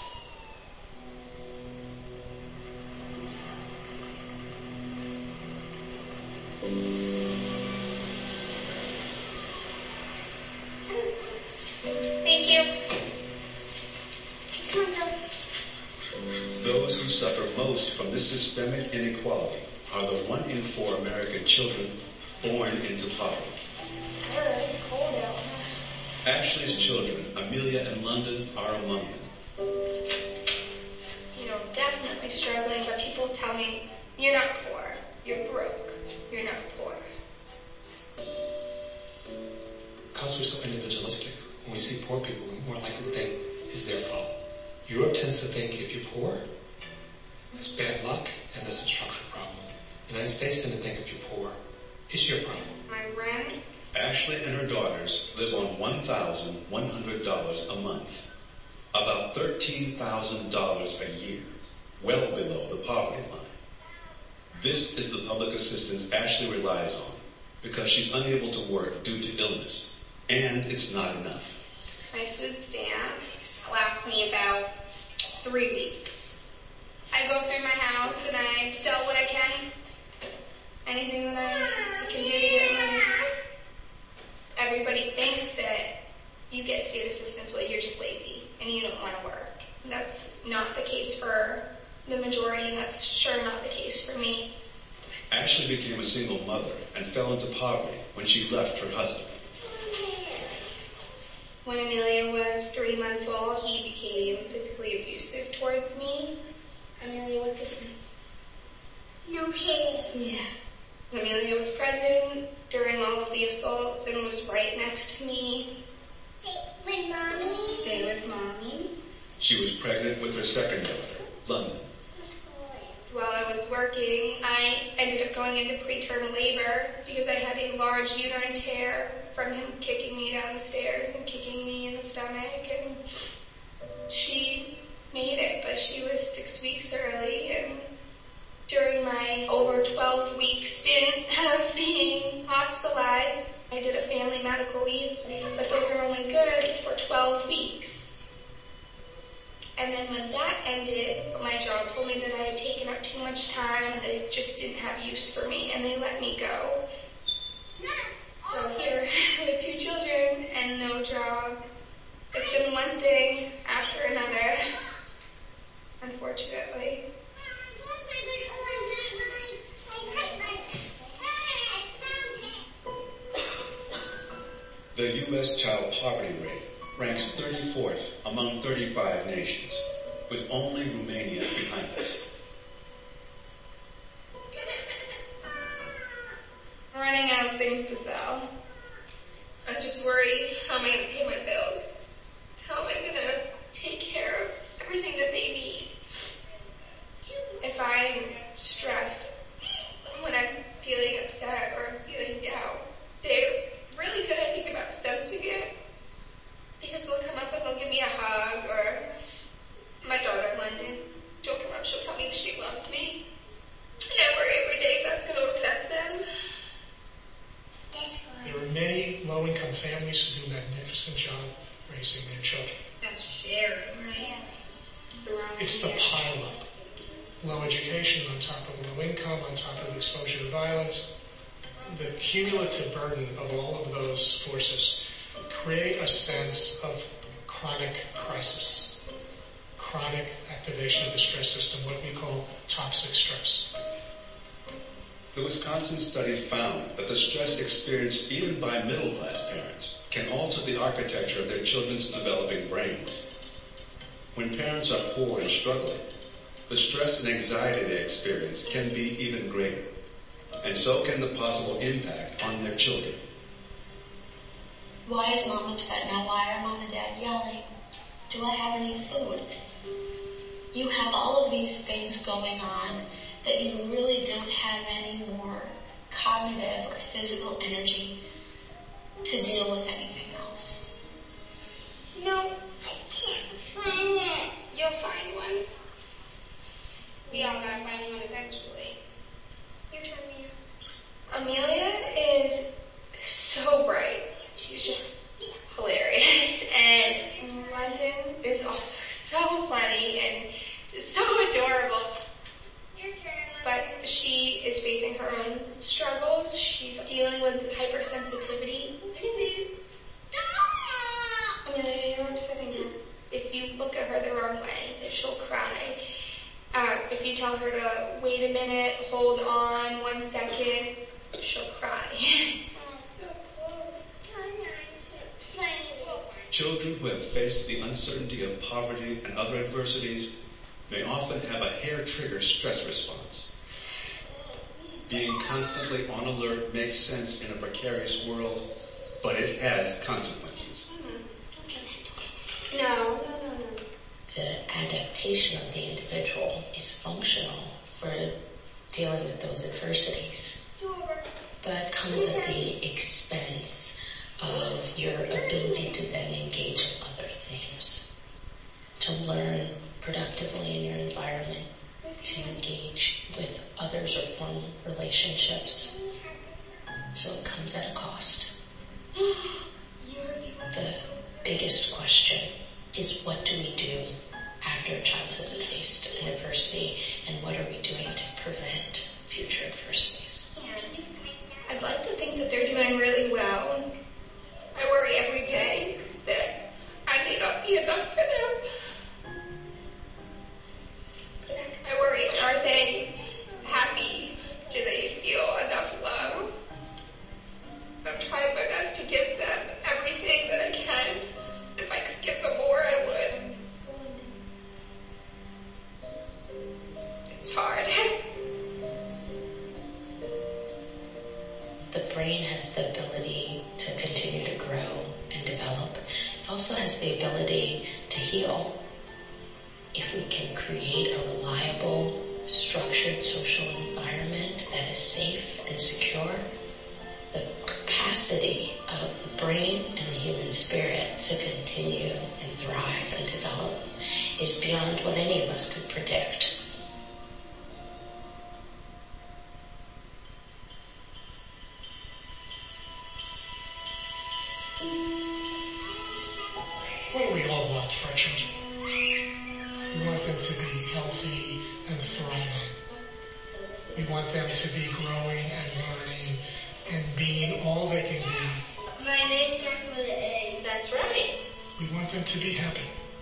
Speaker 17: Thank you.
Speaker 4: Those who suffer most from this systemic inequality are the 1 in 4 American children born into poverty.
Speaker 17: It's cold out.
Speaker 4: Ashley's children, Amelia and London, are among them.
Speaker 17: Definitely struggling, but people tell me, you're not poor, you're broke, you're not poor.
Speaker 20: Because we're so individualistic, when we see poor people, we're more likely to think it's their fault. Europe tends to think if you're poor, that's bad luck and that's a structural problem. The United States tend to think if you're poor, It's your problem.
Speaker 17: My rent.
Speaker 4: Ashley and her daughters live on $1,100 a month, about $13,000 a year, well below the poverty line. This is the public assistance Ashley relies on because she's unable to work due to illness, and it's not enough.
Speaker 17: My food stamps last me about 3 weeks. I go through my house and I sell what I can. Anything that I can do to get money. Everybody thinks that you get state assistance, well, you're just lazy and you don't want to work. That's not the case for the majority, and that's sure not the case for me.
Speaker 4: Ashley became a single mother and fell into poverty when she left her husband.
Speaker 17: When Amelia was 3 months old, he became physically abusive towards me. Amelia, what's his name?
Speaker 13: No kidding.
Speaker 17: Yeah. Amelia was present during all of the assaults and was right next to me.
Speaker 13: Stay with Mommy.
Speaker 17: Stay with Mommy.
Speaker 4: She was pregnant with her second daughter, London.
Speaker 17: While I was working, I ended up going into preterm labor because I had a large uterine tear from him kicking me down the stairs and kicking me in the stomach. And she made it, but she was 6 weeks early. And during my over 12-week stint of being hospitalized, I did a family medical leave, but those are only good for 12 weeks. And then when that ended, my job told me that I had taken up too much time and they just didn't have use for me, and they let me go. So here, with 2 children and no job, it's been one thing after another, unfortunately.
Speaker 4: The U.S. child poverty rate ranks 34th among 35 nations, with only Romania behind us.
Speaker 17: I'm running out of things to sell. I just worry, how am I going to pay my bills? How am I going to take care of everything that they need? If I'm stressed, when I'm feeling upset or feeling down, they're really good, I think, about sensing it. Because they'll come up and they'll give me a hug, or my daughter, London, she'll come up, she'll tell me that she loves me. And I worry every day if that's going to affect them.
Speaker 9: There are many low-income families who do a magnificent job raising their children.
Speaker 17: That's sharing, right?
Speaker 9: It's the pile-up. Low education on top of low income, on top of exposure to violence. The cumulative burden of all of those forces create a sense of chronic crisis, chronic activation of the stress system, what we call toxic stress.
Speaker 4: The Wisconsin study found that the stress experienced even by middle-class parents can alter the architecture of their children's developing brains. When parents are poor and struggling, the stress and anxiety they experience can be even greater, and so can the possible impact on their children.
Speaker 2: Why is Mom upset now? Why are Mom and Dad yelling? Do I have any food? You have all of these things going on that you really don't have any more cognitive or physical energy to deal with anything else.
Speaker 17: No, I can't find it. You'll find one. We all gotta find one eventually. Your turn, Mia. Amelia is so bright. She's just hilarious. And London is also so funny and so adorable.
Speaker 13: Your turn.
Speaker 17: But she is facing her own struggles. She's dealing with hypersensitivity. Amelia, you're upsetting her. If you look at her the wrong way, she'll cry. If you tell her to wait a minute, hold on 1 second, she'll cry.
Speaker 13: Oh, so close.
Speaker 4: Children who have faced the uncertainty of poverty and other adversities may often have a hair-trigger stress response. Being constantly on alert makes sense in a precarious world, but it has consequences.
Speaker 17: No.
Speaker 2: The adaptation of the individual is functional for dealing with those adversities. But but comes at the expense of your ability to then engage in other things, to learn productively in your environment, to engage with others or form relationships. So it comes at a cost. The biggest question is, what do we do after a child has faced an adversity, and what are we doing to prevent future adversities?
Speaker 17: I'd like to think that they're doing really well. I worry every day that I may not be enough for them. I worry, are they happy? Do they feel enough love? I'm trying my best to give them everything that I can. If I could give them more, I would. It's hard.
Speaker 2: The brain has the ability to continue to grow and develop. It also has the ability to heal. If we can create a reliable, structured social environment that is safe and secure, the capacity of the brain and the human spirit to continue and thrive and develop is beyond what any of us could predict.
Speaker 9: What do we all want for our children? We want them to be healthy and thriving. We want them to be growing and learning and being all they can be.
Speaker 13: My name starts with an A.
Speaker 3: That's right.
Speaker 9: We want them to be happy.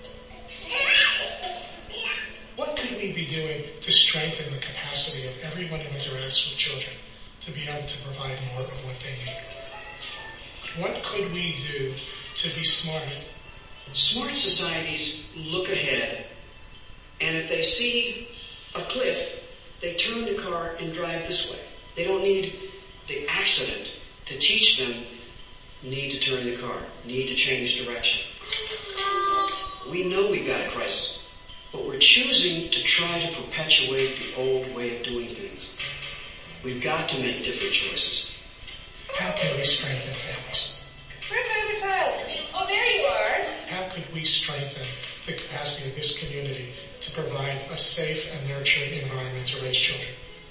Speaker 9: What could we be doing to strengthen the capacity of everyone who interacts with children to be able to provide more of what they need? What could we do to be smarter?
Speaker 15: Smart societies look ahead, and if they see a cliff, they turn the car and drive this way. They don't need the accident to teach them need to turn the car, need to change direction. We know we've got a crisis, but we're choosing to try to perpetuate the old way of doing things. We've got to make different choices.
Speaker 9: How can we strengthen families?
Speaker 11: Where's my other child? Oh, there you are.
Speaker 9: How could we strengthen the capacity of this community to provide a safe and nurturing environment to raise children?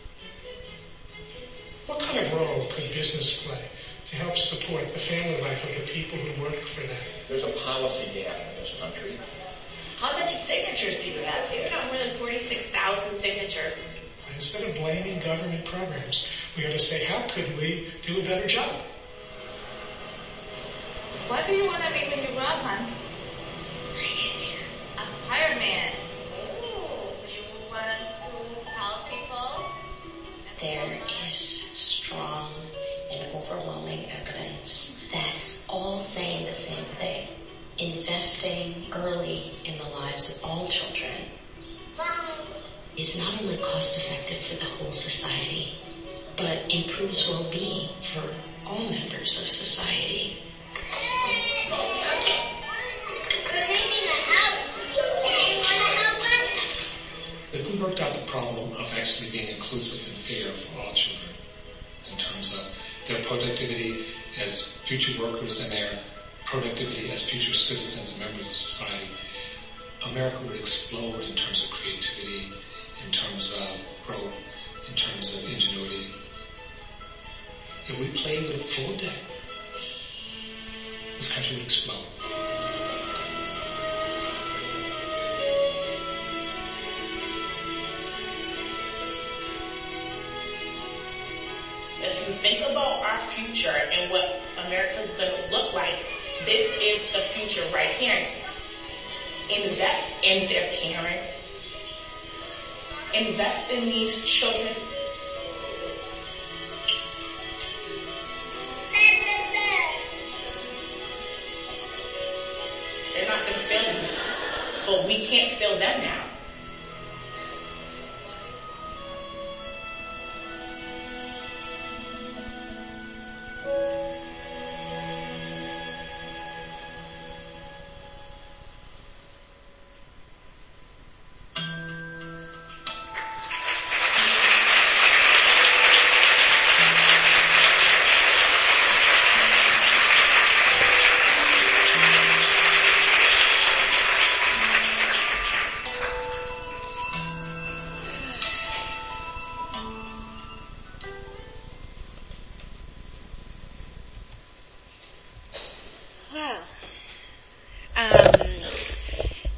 Speaker 9: What kind of role could business play to help support the family life of the people who work for them?
Speaker 5: There's a policy gap in this country.
Speaker 7: How many signatures do you have here?
Speaker 3: We've got more than 46,000 signatures.
Speaker 9: Instead of blaming government programs, we ought to say, how could we do a better job?
Speaker 11: What do you want to be when you grow up, hon? A fireman.
Speaker 13: Ooh, so you want to help people?
Speaker 2: There is strong and overwhelming evidence that's all saying the same thing. Investing early in the lives of all children is not only cost effective for the whole society, but improves well-being for all members of society.
Speaker 20: If we worked out the problem of actually being inclusive and fair for all children in terms of their productivity as future workers and their productivity as future citizens and members of society, America would explode in terms of creativity, in terms of growth, in terms of ingenuity. If we played with a full deck, this country would explode.
Speaker 11: If you think about our future and what America's going to look like, this is the future right here. Invest in their parents. Invest in these children. They're not going to fail you, but we can't fail them now.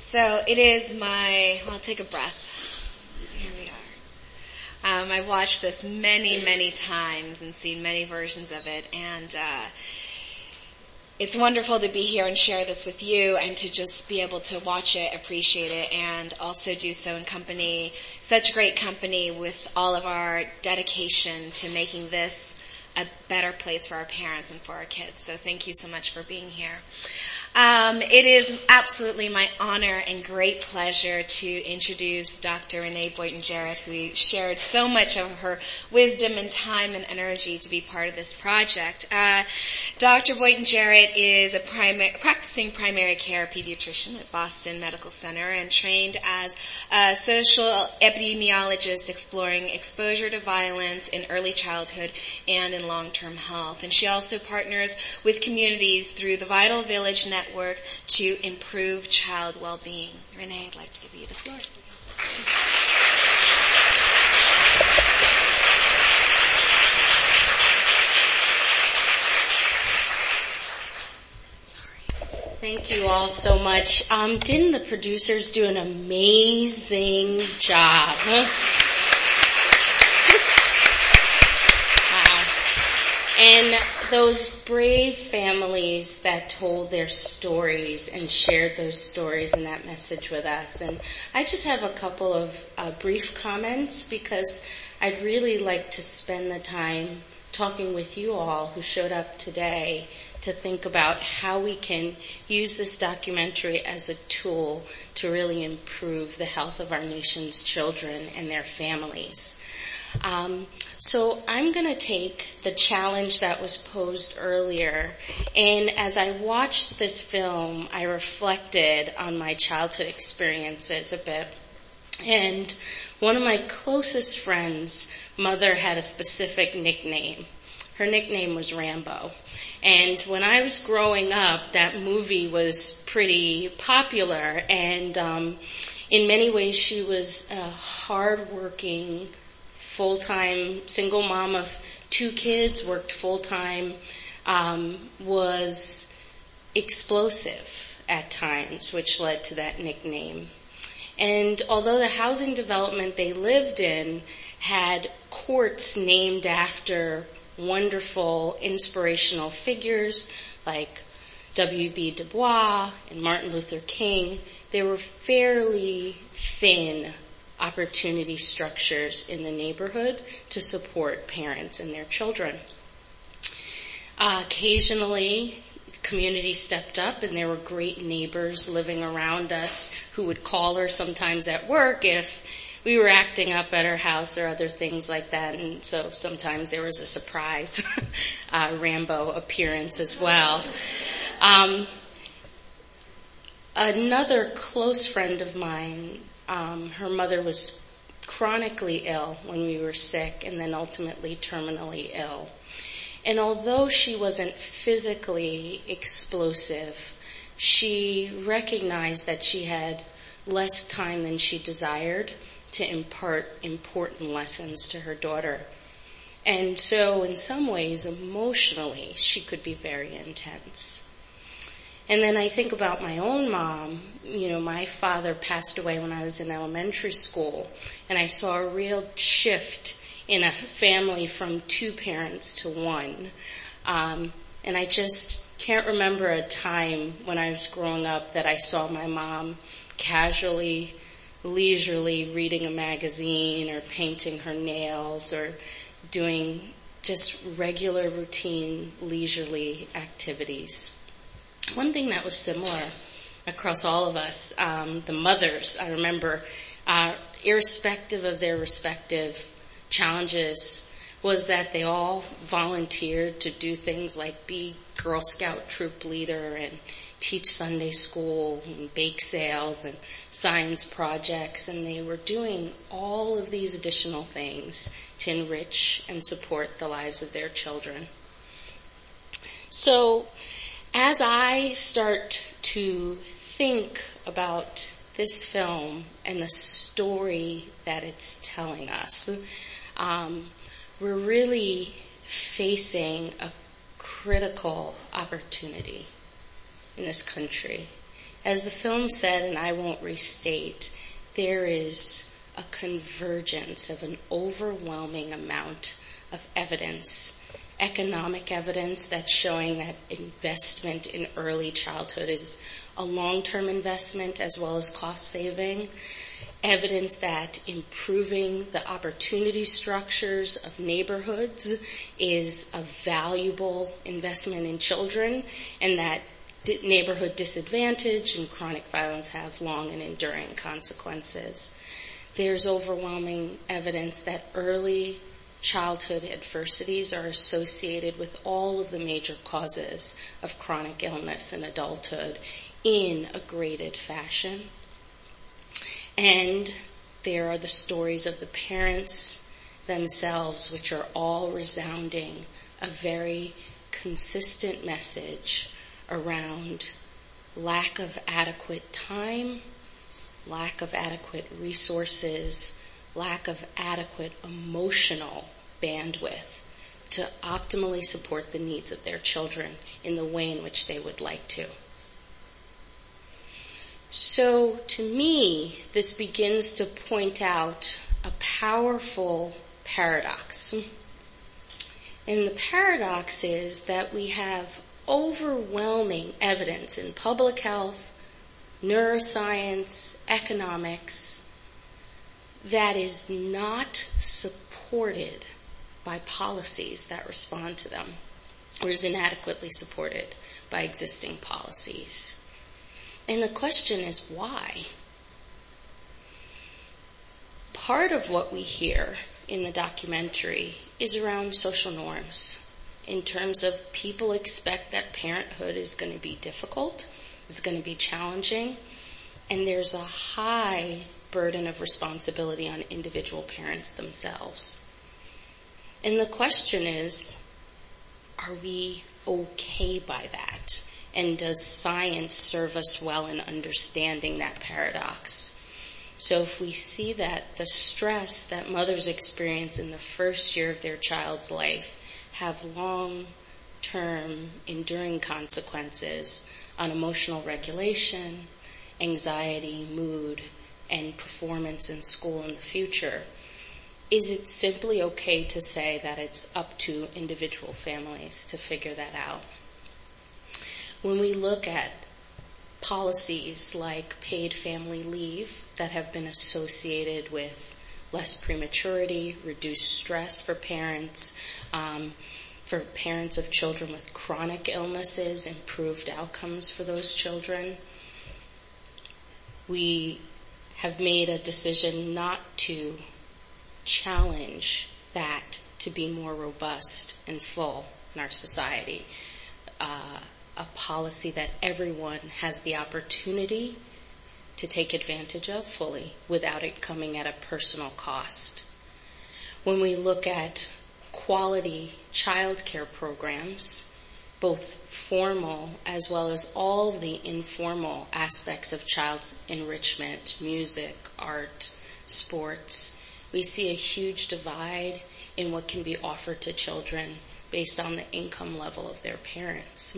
Speaker 8: So it is I'll take a breath. Here we are. I've watched this many, many times and seen many versions of it, and it's wonderful to be here and share this with you and to just be able to watch it, appreciate it, and also do so in company, such great company with all of our dedication to making this a better place for our parents and for our kids. So thank you so much for being here. It is absolutely my honor and great pleasure to introduce Dr. Renee Boynton Jarrett, who shared so much of her wisdom and time and energy to be part of this project. Dr. Boynton Jarrett is a practicing primary care pediatrician at Boston Medical Center and trained as a social epidemiologist exploring exposure to violence in early childhood and in long-term health. And she also partners with communities through the Vital Village Network to improve child well-being. Renee, I'd like to give you the floor.
Speaker 22: Thank you all so much. Didn't the producers do an amazing job? Wow. And those brave families that told their stories and shared those stories and that message with us. And I just have a couple of brief comments because I'd really like to spend the time talking with you all who showed up today to think about how we can use this documentary as a tool to really improve the health of our nation's children and their families. So I'm going to take the challenge that was posed earlier, and as I watched this film, I reflected on my childhood experiences a bit. And one of my closest friends' mother had a specific nickname. Her nickname was Rambo. And when I was growing up, that movie was pretty popular, and in many ways she was a hard-working, full-time single mom of 2 kids, worked full-time, was explosive at times, which led to that nickname. And although the housing development they lived in had courts named after wonderful inspirational figures like W.B. Du Bois and Martin Luther King, they were fairly thin opportunity structures in the neighborhood to support parents and their children. Occasionally, the community stepped up and there were great neighbors living around us who would call her sometimes at work if we were acting up at her house or other things like that. And so sometimes there was a surprise Rambo appearance as well. Another close friend of mine, her mother was chronically ill when we were sick and then ultimately terminally ill. And although she wasn't physically explosive, she recognized that she had less time than she desired to impart important lessons to her daughter. And so in some ways, emotionally, she could be very intense. And then I think about my own mom. You know, my father passed away when I was in elementary school, and I saw a real shift in a family from 2 parents to 1. And I just can't remember a time when I was growing up that I saw my mom casually, leisurely reading a magazine or painting her nails or doing just regular routine leisurely activities. One thing that was similar across all of us, the mothers, I remember, irrespective of their respective challenges, was that they all volunteered to do things like be Girl Scout troop leader and teach Sunday school and bake sales and science projects, and they were doing all of these additional things to enrich and support the lives of their children. So as I start to think about this film and the story that it's telling us, we're really facing a critical opportunity in this country As the film said, and I won't restate, there is a convergence of an overwhelming amount of evidence, economic evidence that's showing that investment in early childhood is a long-term investment as well as cost-saving, evidence that improving the opportunity structures of neighborhoods is a valuable investment in children, and that neighborhood disadvantage and chronic violence have long and enduring consequences. There's overwhelming evidence that early childhood adversities are associated with all of the major causes of chronic illness in adulthood in a graded fashion. And there are the stories of the parents themselves, which are all resounding a very consistent message around lack of adequate time, lack of adequate resources, lack of adequate emotional bandwidth to optimally support the needs of their children in the way in which they would like to. So to me, this begins to point out a powerful paradox. And the paradox is that we have overwhelming evidence in public health, neuroscience, economics, that is not supported by policies that respond to them, or is inadequately supported by existing policies. And the question is why? Part of what we hear in the documentary is around social norms, in terms of people expect that parenthood is going to be difficult, is going to be challenging, and there's a high burden of responsibility on individual parents themselves. And the question is, are we okay by that? And does science serve us well in understanding that paradox? So if we see that the stress that mothers experience in the first year of their child's life have long-term, enduring consequences on emotional regulation, anxiety, mood, and performance in school in the future, is it simply okay to say that it's up to individual families to figure that out? When we look at policies like paid family leave that have been associated with less prematurity, reduced stress for parents of children with chronic illnesses, improved outcomes for those children, we have made a decision not to challenge that to be more robust and full in our society. A policy that everyone has the opportunity to take advantage of fully without it coming at a personal cost. When we look at quality childcare programs, both formal as well as all the informal aspects of child's enrichment, music, art, sports, we see a huge divide in what can be offered to children based on the income level of their parents.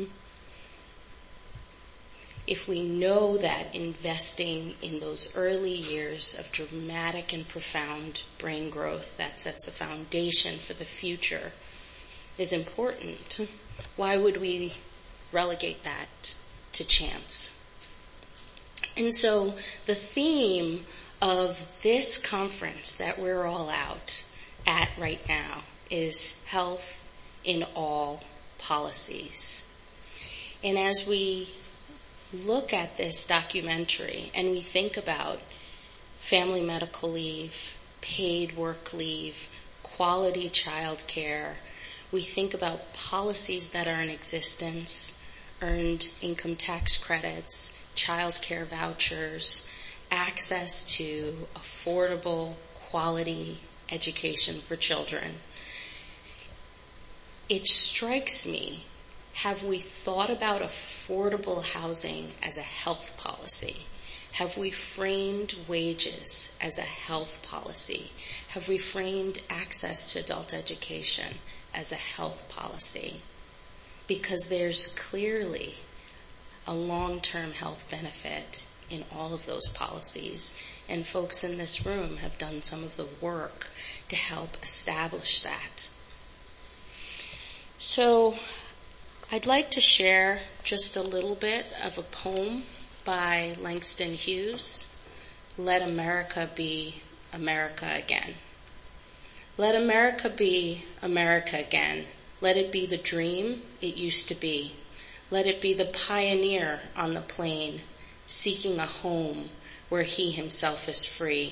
Speaker 22: If we know that investing in those early years of dramatic and profound brain growth that sets the foundation for the future is important, why would we relegate that to chance? And so the theme of this conference that we're all out at right now is health in all policies. And as we look at this documentary and we think about family medical leave, paid work leave, quality child care, we think about policies that are in existence, earned income tax credits, child care vouchers, access to affordable, quality education for children. It strikes me, have we thought about affordable housing as a health policy? Have we framed wages as a health policy? Have we framed access to adult education as a health policy? Because there's clearly a long-term health benefit in all of those policies. And folks in this room have done some of the work to help establish that. So I'd like to share just a little bit of a poem by Langston Hughes, Let America Be America Again. Let America be America again. Let it be the dream it used to be. Let it be the pioneer on the plain, seeking a home where he himself is free.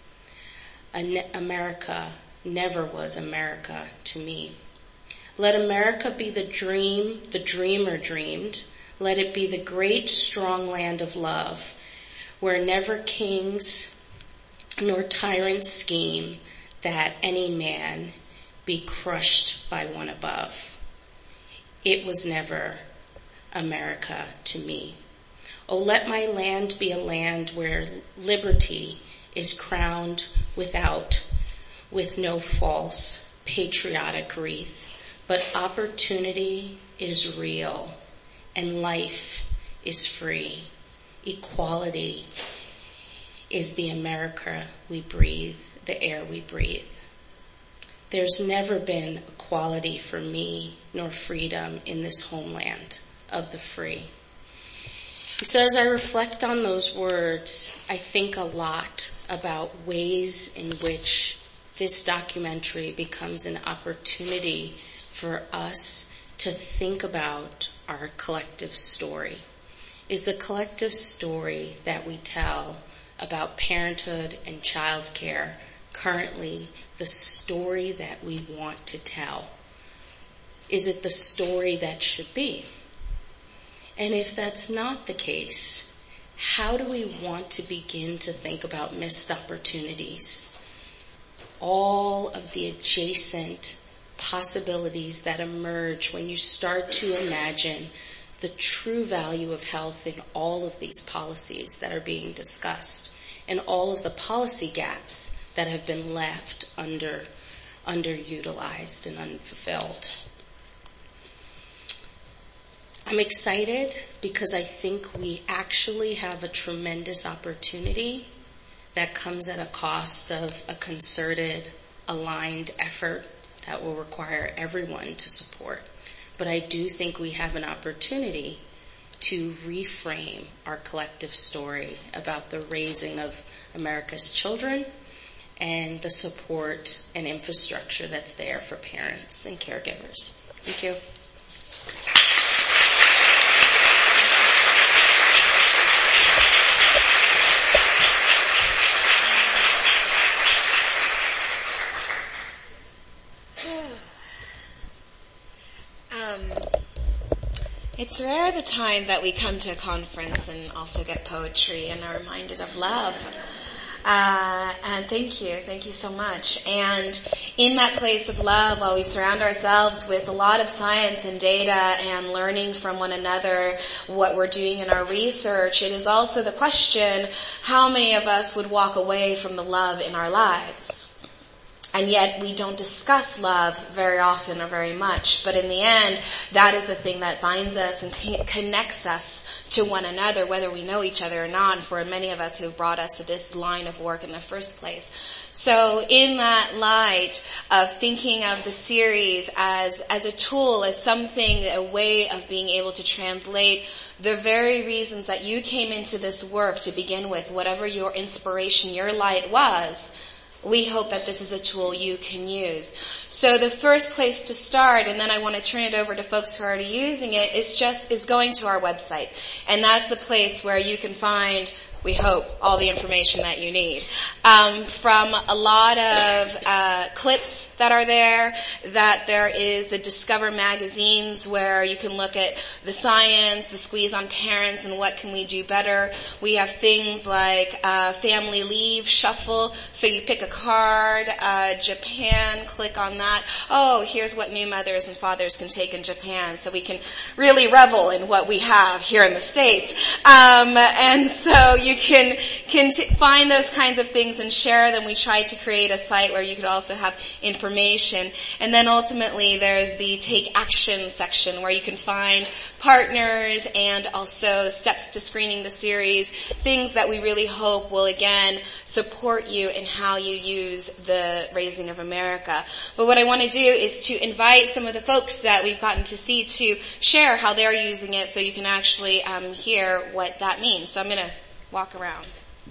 Speaker 22: America never was America to me. Let America be the dream the dreamer dreamed. Let it be the great strong land of love, where never kings nor tyrants scheme that any man be crushed by one above. It was never America to me. Oh, let my land be a land where liberty is crowned with no false patriotic wreath, but opportunity is real and life is free. Equality is the America we breathe, the air we breathe. There's never been equality for me nor freedom in this homeland of the free. And so as I reflect on those words, I think a lot about ways in which this documentary becomes an opportunity for us to think about our collective story. Is the collective story that we tell about parenthood and childcare currently the story that we want to tell? Is it the story that should be? And if that's not the case, how do we want to begin to think about missed opportunities? All of the adjacent possibilities that emerge when you start to imagine the true value of health in all of these policies that are being discussed and all of the policy gaps that have been left underutilized and unfulfilled. I'm excited because I think we actually have a tremendous opportunity that comes at a cost of a concerted, aligned effort that will require everyone to support. But I do think we have an opportunity to reframe our collective story about the raising of America's children and the support and infrastructure that's there for parents and caregivers. Thank you.
Speaker 8: It's rare the time that we come to a conference and also get poetry and are reminded of love. And thank you so much. And in that place of love, while we surround ourselves with a lot of science and data and learning from one another what we're doing in our research, it is also the question, how many of us would walk away from the love in our lives? And yet we don't discuss love very often or very much. But in the end, that is the thing that binds us and connects us to one another, whether we know each other or not, for many of us who have brought us to this line of work in the first place. So in that light of thinking of the series as a tool, as something, a way of being able to translate the very reasons that you came into this work to begin with, whatever your inspiration, your light was, we hope that this is a tool you can use. So the first place to start, and then I want to turn it over to folks who are already using it, is going to our website. And that's the place where you can find, we hope, all the information that you need. From a lot of clips that are there, that there is the Discover magazines where you can look at the science, the squeeze on parents, and what can we do better. We have things like family leave shuffle, so you pick a card, Japan, click on that. Oh, here's what new mothers and fathers can take in Japan, so we can really revel in what we have here in the States. And so you can find those kinds of things and share them. We tried to create a site where you could also have information. And then ultimately there's the take action section where you can find partners and also steps to screening the series, things that we really hope will again support you in how you use the Raising of America. But what I want to do is to invite some of the folks that we've gotten to see to share how they're using it so you can actually hear what that means. So I'm going to walk around.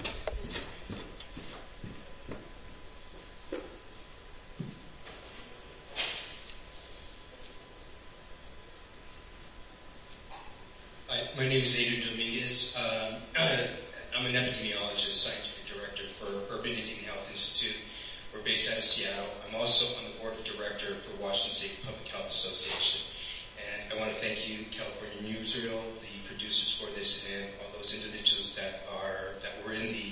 Speaker 10: Hi, my name is Adrian Dominguez. I'm an epidemiologist, scientific director for Urban Indian Health Institute. We're based out of Seattle. I'm also on the board of director for Washington State Public Health Association. And I want to thank you, California Newsreel, the producers for this event, all those individuals that were in the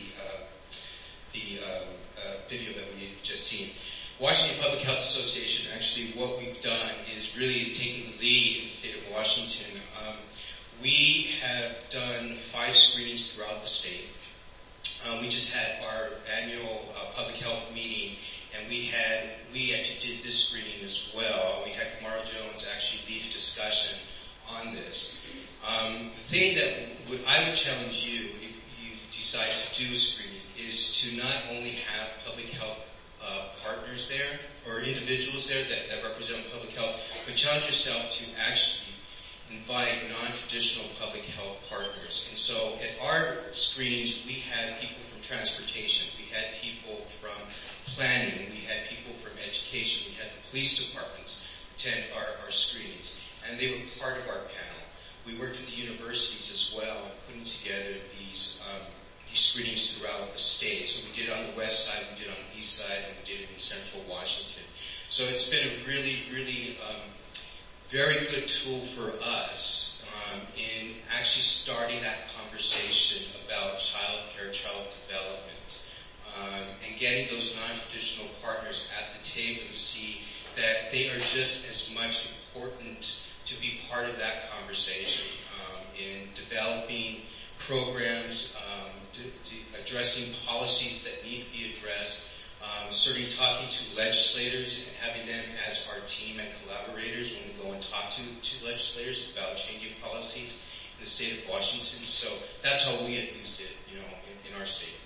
Speaker 10: video that we've just seen. Washington Public Health Association, actually what we've done is really taken the lead in the state of Washington. We have done 5 screenings throughout the state. We just had our annual public health meeting, and we actually did this screening as well. We had Kamara Jones actually lead a discussion on this. The thing that I would challenge you, if you decide to do a screening, is to not only have public health partners there, or individuals there that represent public health, but challenge yourself to actually invite non-traditional public health partners. And so at our screenings, we had people from transportation, we had people from planning, we had people from education, we had the police departments attend our screenings, and they were part of our panel. We worked with the universities as well in putting together these screenings throughout the state. So we did on the west side, we did on the east side, and we did it in central Washington. So it's been a really, really very good tool for us in actually starting that conversation about child care, child development, and getting those non-traditional partners at the table to see that they are just as much important to be part of that conversation in developing programs, addressing policies that need to be addressed, certainly talking to legislators and having them as our team and collaborators when we go and talk to legislators about changing policies in the state of Washington. So that's how we had used it, in our state.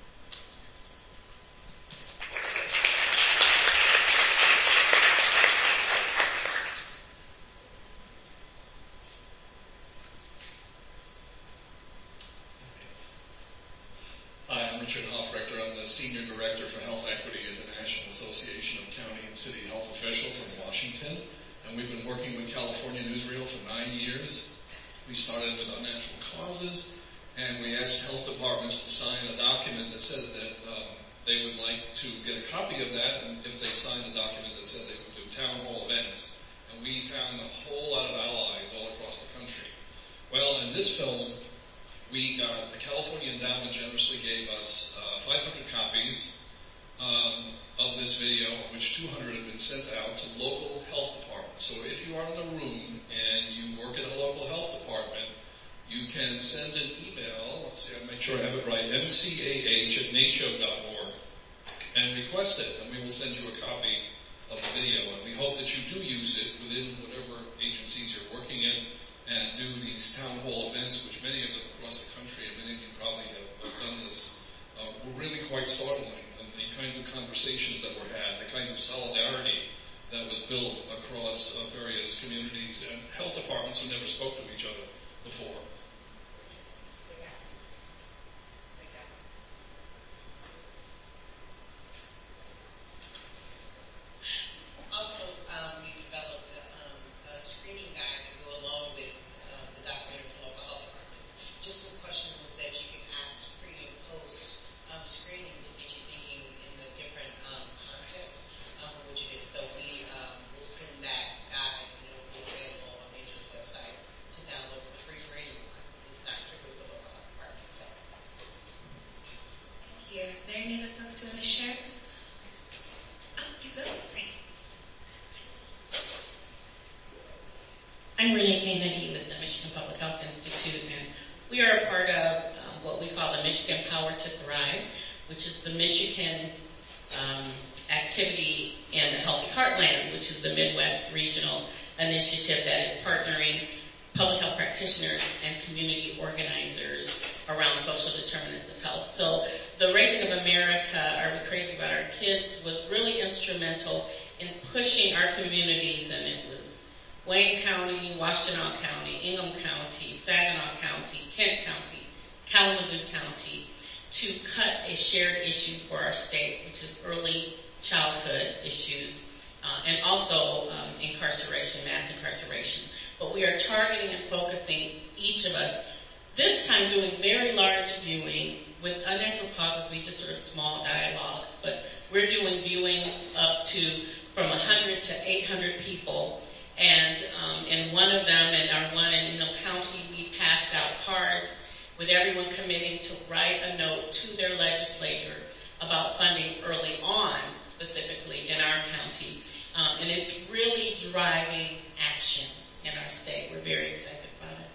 Speaker 14: Hi, I'm Richard Hofrechter. I'm the Senior Director for Health Equity at the National Association of County and City Health Officials in Washington. And we've been working with California Newsreel for 9 years. We started with unnatural causes, and we asked health departments to sign a document that said that they would like to get a copy of that, and if they signed a document that said they would do town hall events. And we found a whole lot of allies all across the country. Well, in this film, the California Endowment generously gave us 500 copies of this video, of which 200 have been sent out to local health departments. So if you are in the room and you work at a local health department, you can send an email, let's see, I'll make sure I have it right, mcah@nacho.org, and request it, and we will send you a copy of the video. And we hope that you do use it within whatever agencies you're working in, and do these town hall events, which many of them across the country, and many of you probably have done this, were really quite startling. And the kinds of conversations that were had, the kinds of solidarity that was built across various communities and health departments who never spoke to each other before.
Speaker 23: Also, we developed a screening guide to go along with the documentary for local health departments. Just some questions that you can ask pre and post screening to get you thinking in the different contexts of what you did. So we will send that guide, and it'll be available on NACHO's website to download for free for anyone. It's not strictly for local health departments. So.
Speaker 2: Here, are there any other folks who want to share? Oh, you go. Great.
Speaker 24: I'm Renee Kennedy with the Michigan Public Health Institute, and we are a part of what we call the
Speaker 6: Michigan Power to Thrive, which is the Michigan activity in the Healthy Heartland, which is the Midwest regional initiative that is partnering public health practitioners and community organizers around social determinants of health. So the Raising of America, Are We Crazy About Our Kids, was really instrumental in pushing our communities, and it was Wayne County, Washtenaw County, Ingham County, Saginaw County, Kent County, Kalamazoo County, to cut a shared issue for our state, which is early childhood issues, and also incarceration, mass incarceration. But we are targeting and focusing each of us, this time doing very large viewings. With Unnatural Causes, we did sort of small dialogues, but we're doing viewings up to from 100 to 800 people. And in one of them, in our one in Ingham County, we passed out cards with everyone committing to write a note to their legislator about funding early on, specifically in our county. And it's really driving action in our state. We're very excited about it.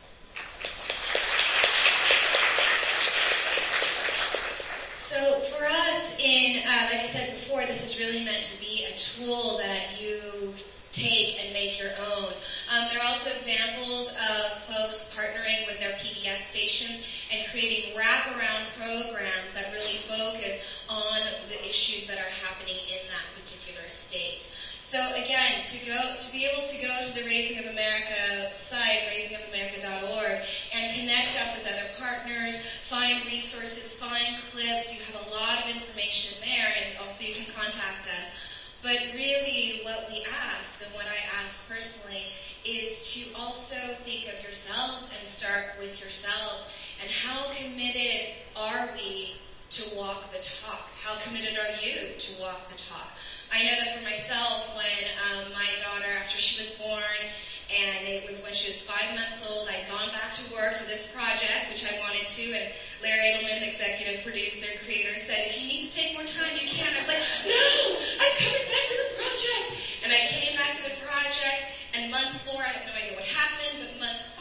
Speaker 12: So for us, like I said before, this is really meant to be a tool that you take and make your own. There are also examples of folks partnering with their PBS stations and creating wraparound programs that really focus on the issues that are happening in that particular state. So again, to be able to go to the Raising of America site, raisingofamerica.org, and connect up with other partners, find resources, find clips. You have a lot of information there, and also you can contact us. But really what we ask, and what I ask personally, is to also think of yourselves and start with yourselves. And how committed are we to walk the talk? How committed are you to walk the talk? I know that for myself, when my daughter, after she was born, and it was when she was 5 months old, I'd gone back to work to this project, which I wanted to, and Larry Edelman, the executive producer, creator, said, if you need to take more time, you can. I was like, no, I'm coming back to the project. And I came back to the project, and month 4, I have no idea what happened, but month 5,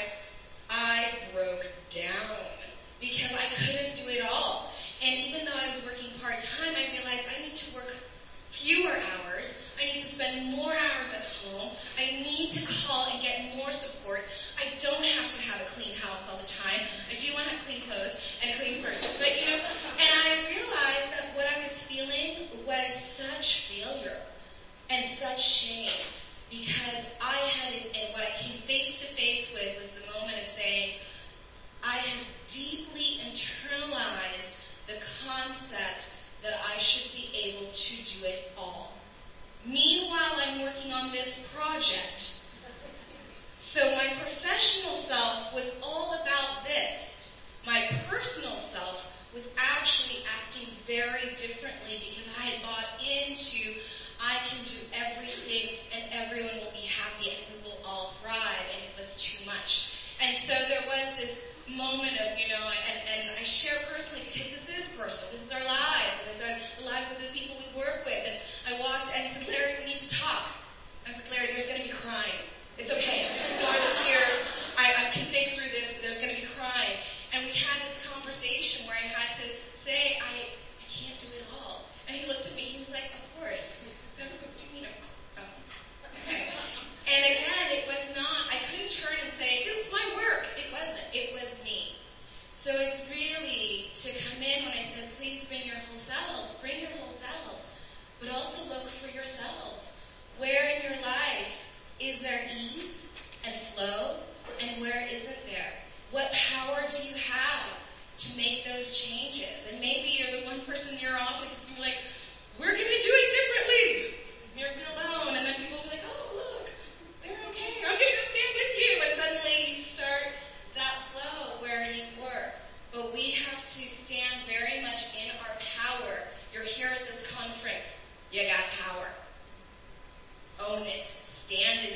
Speaker 12: I broke down because I couldn't do it all. And even though I was working part-time, I realized I need to work fewer hours. I need to spend more hours at home. I need to call and get more support. I don't have to have a clean house all the time. I do want to have clean clothes and a clean person. But, and I realized that what I was feeling was such failure and such shame, because I had, and what I came face to face with was the moment of saying, I have deeply internalized the concept that I should be able to do it all. Meanwhile, I'm working on this project. So my professional self was all about this. My personal self was actually acting very differently because I had bought into I can do everything and everyone will be happy and we will all thrive, and it was too much. And so there was this moment of, and I share personally because this is personal. This is our lives, and these are the lives of the people we work with. And I walked and he said, Larry, we need to talk. I said, Larry, there's going to be crying. It's okay. Just ignore the tears. I can think through this. There's going to be crying. And we had this conversation where I had to say, I can't do it all. And he looked at me. He was like, of course. I was like, what do you mean? Okay. And again, it was not, I couldn't turn and say, it was my work. It wasn't. It was me. So it's really to come in when I said, please bring your whole selves. Bring your whole selves. But also look for yourselves. Where in your life is there ease and flow, and where isn't there? What power do you have to make those changes? And maybe you're the one person in your office who's going to be like, we're going to do it differently. You're going to be alone. And then people will be like, oh, look, they're okay. I'm going to go stand with you. And suddenly you start that flow where you were. But we have to stand very much in our power. You're here at this conference. You got power. Own it. Stand in